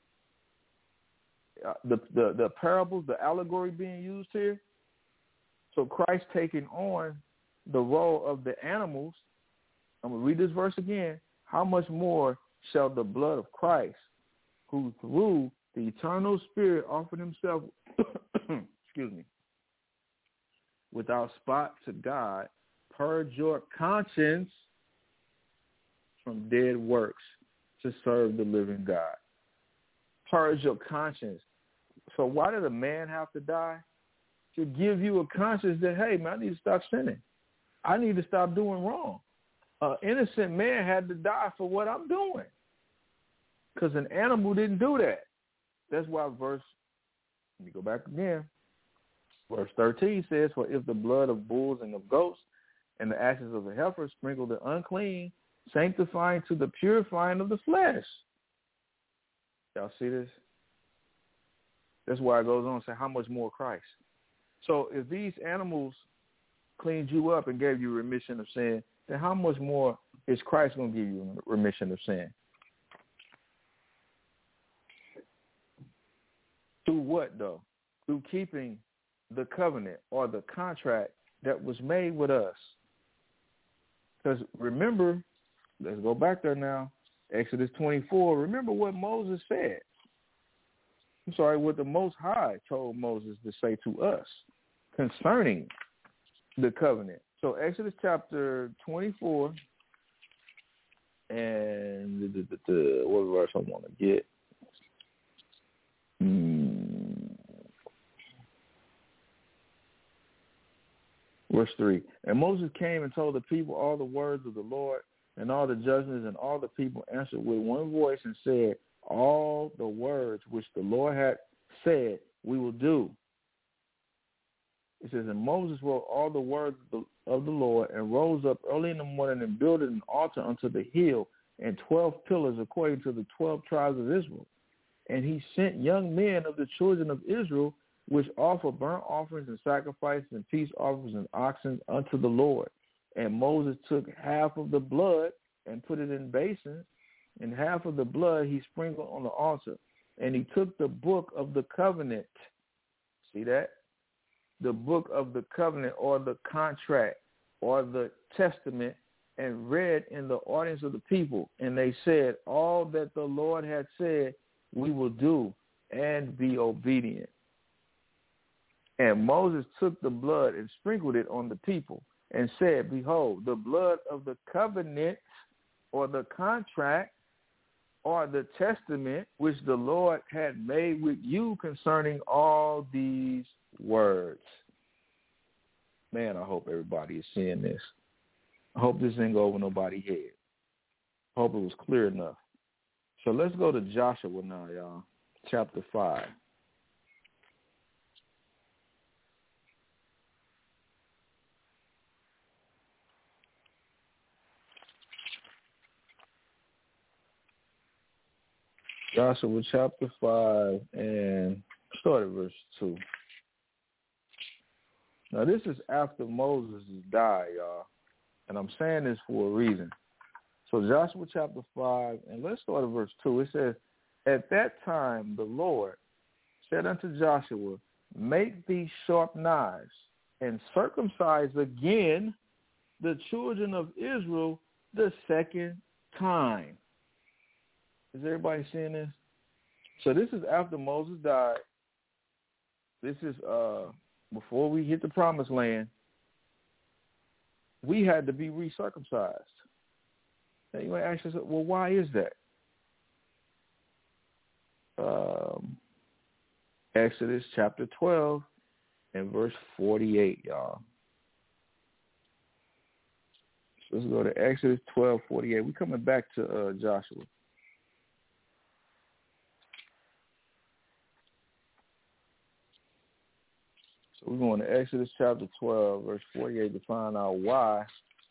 The parables, the allegory being used here? So Christ taking on the role of the animals. I'm going to read this verse again. How much more shall the blood of Christ, who through the eternal Spirit offered himself, excuse me, without spot to God, purge your conscience from dead works to serve the living God. Purge your conscience. So why did a man have to die? To give you a conscience that, hey, man, I need to stop sinning. I need to stop doing wrong. An innocent man had to die for what I'm doing, because an animal didn't do that. That's why let me go back again. Verse 13 says, for if the blood of bulls and of goats and the ashes of the heifer sprinkle the unclean, sanctifying to the purifying of the flesh. Y'all see this? That's why it goes on to say, how much more Christ? So if these animals cleaned you up and gave you remission of sin, then how much more is Christ going to give you remission of sin? Through what, though? Through keeping the covenant or the contract that was made with us. Because remember, let's go back there now, Exodus 24. Remember what Moses said. What the Most High told Moses to say to us concerning the covenant. So Exodus chapter 24, and what verse I want to get? Verse 3. And Moses came and told the people all the words of the Lord and all the judgments, and all the people answered with one voice and said, all the words which the Lord had said we will do. It says, and Moses wrote all the words of the Lord and rose up early in the morning and built an altar unto the hill and 12 pillars according to the 12 tribes of Israel. And he sent young men of the children of Israel, which offer burnt offerings and sacrifices and peace offerings and oxen unto the Lord. And Moses took half of the blood and put it in basins, and half of the blood he sprinkled on the altar. And he took the book of the covenant. See that? The book of the covenant, or the contract, or the testament, and read in the audience of the people. And they said, all that the Lord had said we will do, and be obedient. And Moses took the blood and sprinkled it on the people and said, behold, the blood of the covenant or the contract or the testament which the Lord had made with you concerning all these words. Man, I hope everybody is seeing this. I hope this didn't go over nobody's head. I hope it was clear enough. So let's go to Joshua now, y'all. Chapter 5. Joshua chapter 5 and start at verse 2. Now this is after Moses died, y'all. And I'm saying this for a reason. So Joshua chapter 5, and let's start at verse 2. It says, at that time the Lord said unto Joshua, make thee sharp knives, and circumcise again the children of Israel the second time. Is everybody seeing this? So this is after Moses died. This is before we hit the promised land. We had to be recircumcised. Now you might ask yourself, well, why is that? Exodus chapter 12 and verse 48, y'all. So let's go to Exodus 12:48. We're coming back to Joshua. So we're going to Exodus chapter 12, verse 48 to find out why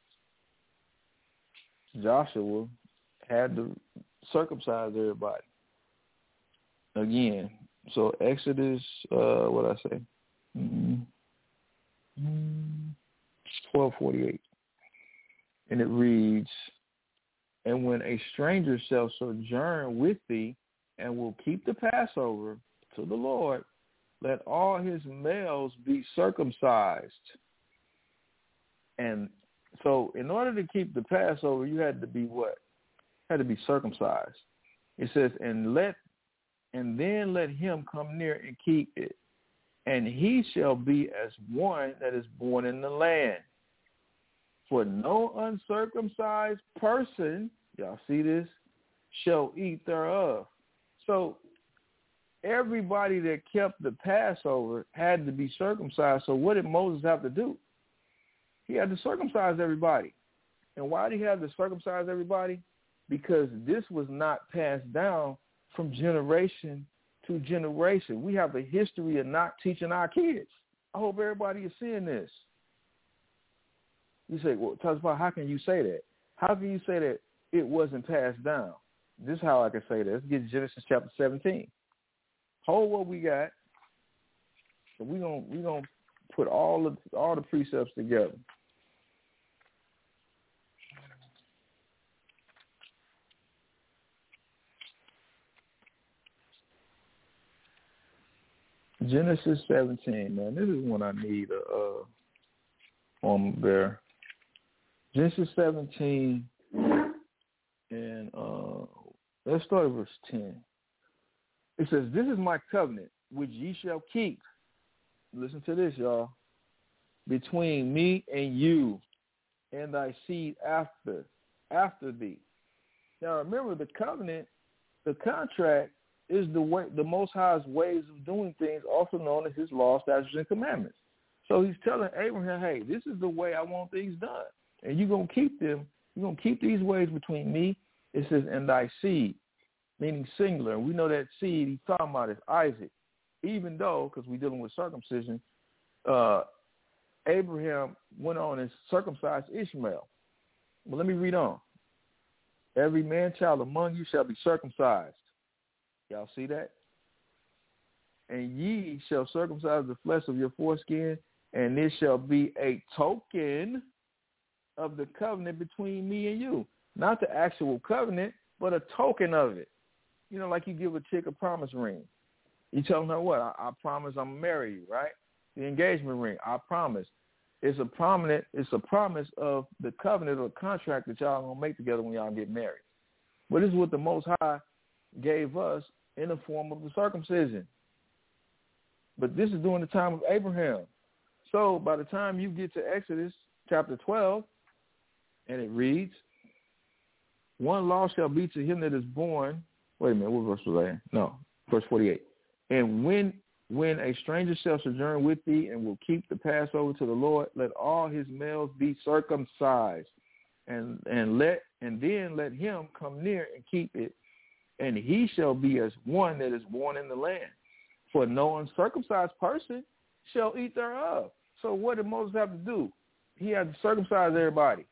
Joshua had to circumcise everybody. Again, so Exodus, what I say? 12:48. And it reads, and when a stranger shall sojourn with thee and will keep the Passover to the Lord, let all his males be circumcised. And so in order to keep the Passover, you had to be what? Had to be circumcised. It says, and then let him come near and keep it. And he shall be as one that is born in the land. For no uncircumcised person, y'all see this, shall eat thereof. So everybody that kept the Passover had to be circumcised. So what did Moses have to do? He had to circumcise everybody. And why did he have to circumcise everybody? Because this was not passed down from generation to generation. We have a history of not teaching our kids. I hope everybody is seeing this. You say, well, Tazpa, how can you say that? How can you say that it wasn't passed down? This is how I can say that. Let's get Genesis chapter 17. Hold what we got. So we're gonna put all the precepts together. Genesis 17, man. This is when I need a armor bearer. Genesis 17, and let's start at verse 10. It says, this is my covenant, which ye shall keep. Listen to this, y'all. Between me and you and thy seed after thee. Now remember, the covenant, the contract, is the Most High's ways of doing things, also known as his law, statutes, and commandments. So he's telling Abraham, hey, this is the way I want things done. And you're going to keep them. You're going to keep these ways between me. It says, and thy seed, meaning singular. And we know that seed he's talking about is Isaac. Even though, because we're dealing with circumcision, Abraham went on and circumcised Ishmael. Well, let me read on. Every man-child among you shall be circumcised. Y'all see that? And ye shall circumcise the flesh of your foreskin, and it shall be a token of the covenant between me and you. Not the actual covenant, but a token of it. You know, like you give a chick a promise ring. You tell her what? I promise I'm going to marry you, right? The engagement ring, I promise. It's a promise of the covenant or contract that y'all going to make together when y'all get married. But this is what the Most High gave us in the form of the circumcision. But this is during the time of Abraham. So by the time you get to Exodus chapter 12, and it reads, one law shall be to him that is born. Wait a minute, what verse was I in? No, verse 48. And when a stranger shall sojourn with thee and will keep the Passover to the Lord, let all his males be circumcised, and then let him come near and keep it, and he shall be as one that is born in the land. For no uncircumcised person shall eat thereof. So what did Moses have to do? He had to circumcise everybody.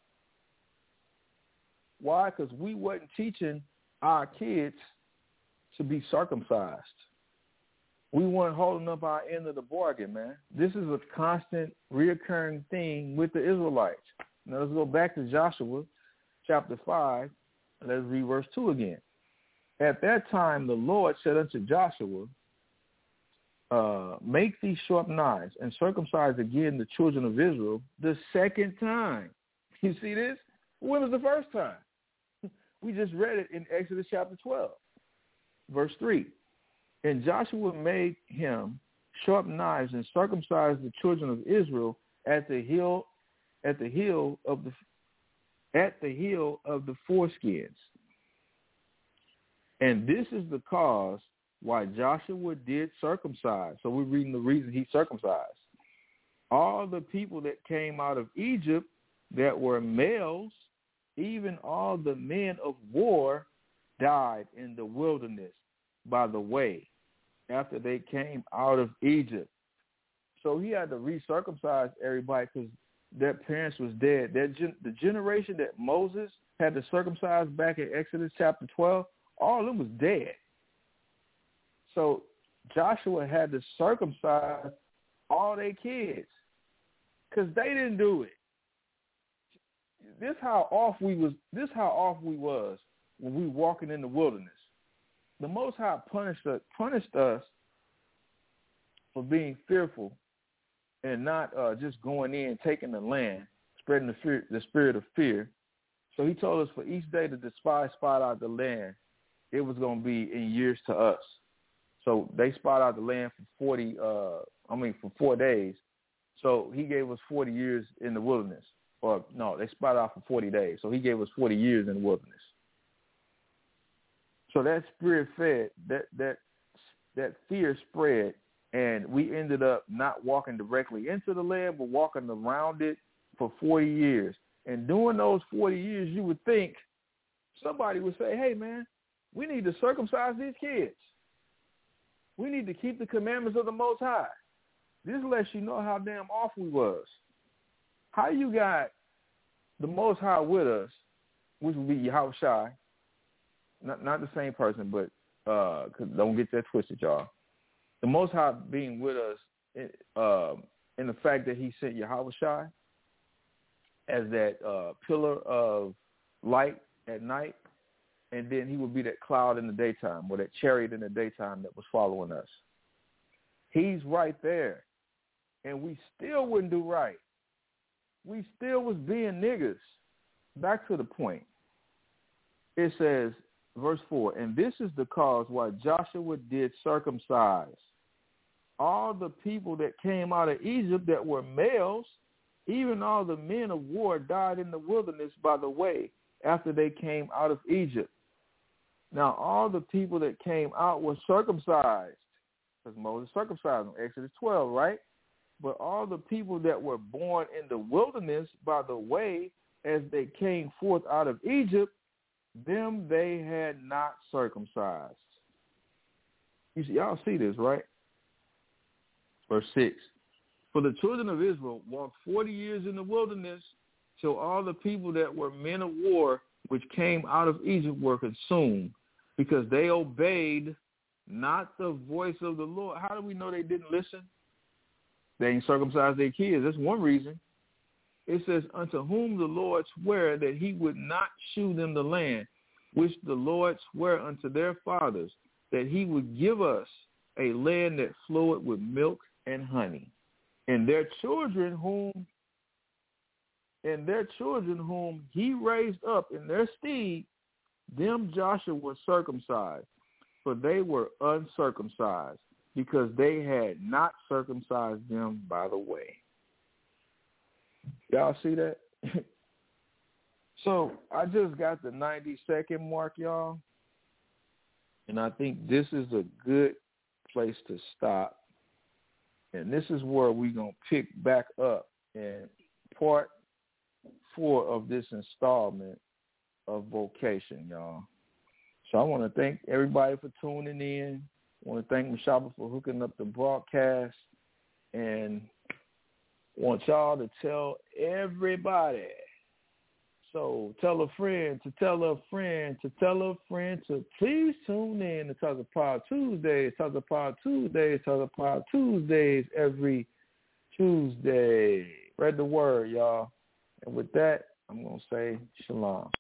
Why? Because we wasn't teaching our kids to be circumcised. We weren't holding up our end of the bargain, man. This is a constant, reoccurring thing with the Israelites. Now let's go back to Joshua chapter 5. Let's read verse 2 again. At that time the Lord said unto Joshua, make these sharp knives and circumcise again the children of Israel the second time. You see this? When was the first time? We just read it in Exodus chapter 12, verse 3. And Joshua made him sharp knives and circumcised the children of Israel at the heel of the foreskins. And this is the cause why Joshua did circumcise. So we're reading the reason he circumcised. All the people that came out of Egypt that were males, even all the men of war, died in the wilderness by the way after they came out of Egypt. So he had to recircumcise everybody because their parents was dead. The generation that Moses had to circumcise back in Exodus chapter 12, all of them was dead. So Joshua had to circumcise all their kids because they didn't do it. This how off we was when we walking in the wilderness. The Most High punished us for being fearful and not just going in, taking the land, spreading the spirit of fear. So he told us for each day the despised spot out the land, it was going to be in years to us. So they spot out the land for 4 days. So he gave us 40 years in the wilderness. Or no, they spot out for 40 days. So he gave us 40 years in the wilderness. So that spirit fed, that fear spread, and we ended up not walking directly into the land, but walking around it for 40 years. And during those 40 years, you would think somebody would say, hey, man, we need to circumcise these kids. We need to keep the commandments of the Most High. This lets you know how damn off we was. How you got the Most High with us, which would be Yahushua, not the same person, but don't get that twisted, y'all. The Most High being with us in the fact that he sent Yahushua as that pillar of light at night, and then he would be that cloud in the daytime or that chariot in the daytime that was following us. He's right there, and we still wouldn't do right. We still was being niggas. Back to the point. It says, verse 4, and this is the cause why Joshua did circumcise all the people that came out of Egypt that were males, even all the men of war died in the wilderness by the way after they came out of Egypt. Now, all the people that came out were circumcised, because Moses circumcised them, Exodus 12, right? But all the people that were born in the wilderness by the way as they came forth out of Egypt, them they had not circumcised. You see, y'all see this, right? Verse 6. For the children of Israel walked 40 years in the wilderness till all the people that were men of war which came out of Egypt were consumed, because they obeyed not the voice of the Lord. How do we know they didn't listen? They ain't circumcised their kids. That's one reason. It says, unto whom the Lord sware that he would not shew them the land, which the Lord sware unto their fathers, that he would give us a land that floweth with milk and honey. And their children whom he raised up in their stead, them Joshua was circumcised, for they were uncircumcised. because they had not circumcised them by the way. Y'all see that? So I just got the 90-second mark, y'all. And I think this is a good place to stop. And this is where we're going to pick back up in part 4 of this installment of Vocation, y'all. So I want to thank everybody for tuning in. I want to thank Mashaba for hooking up the broadcast. And want y'all to tell everybody. So tell a friend to tell a friend to tell a friend to please tune in to Talk About Tuesdays, Talk About Tuesdays, Talk About Tuesdays every Tuesday. Spread the word, y'all. And with that, I'm going to say shalom.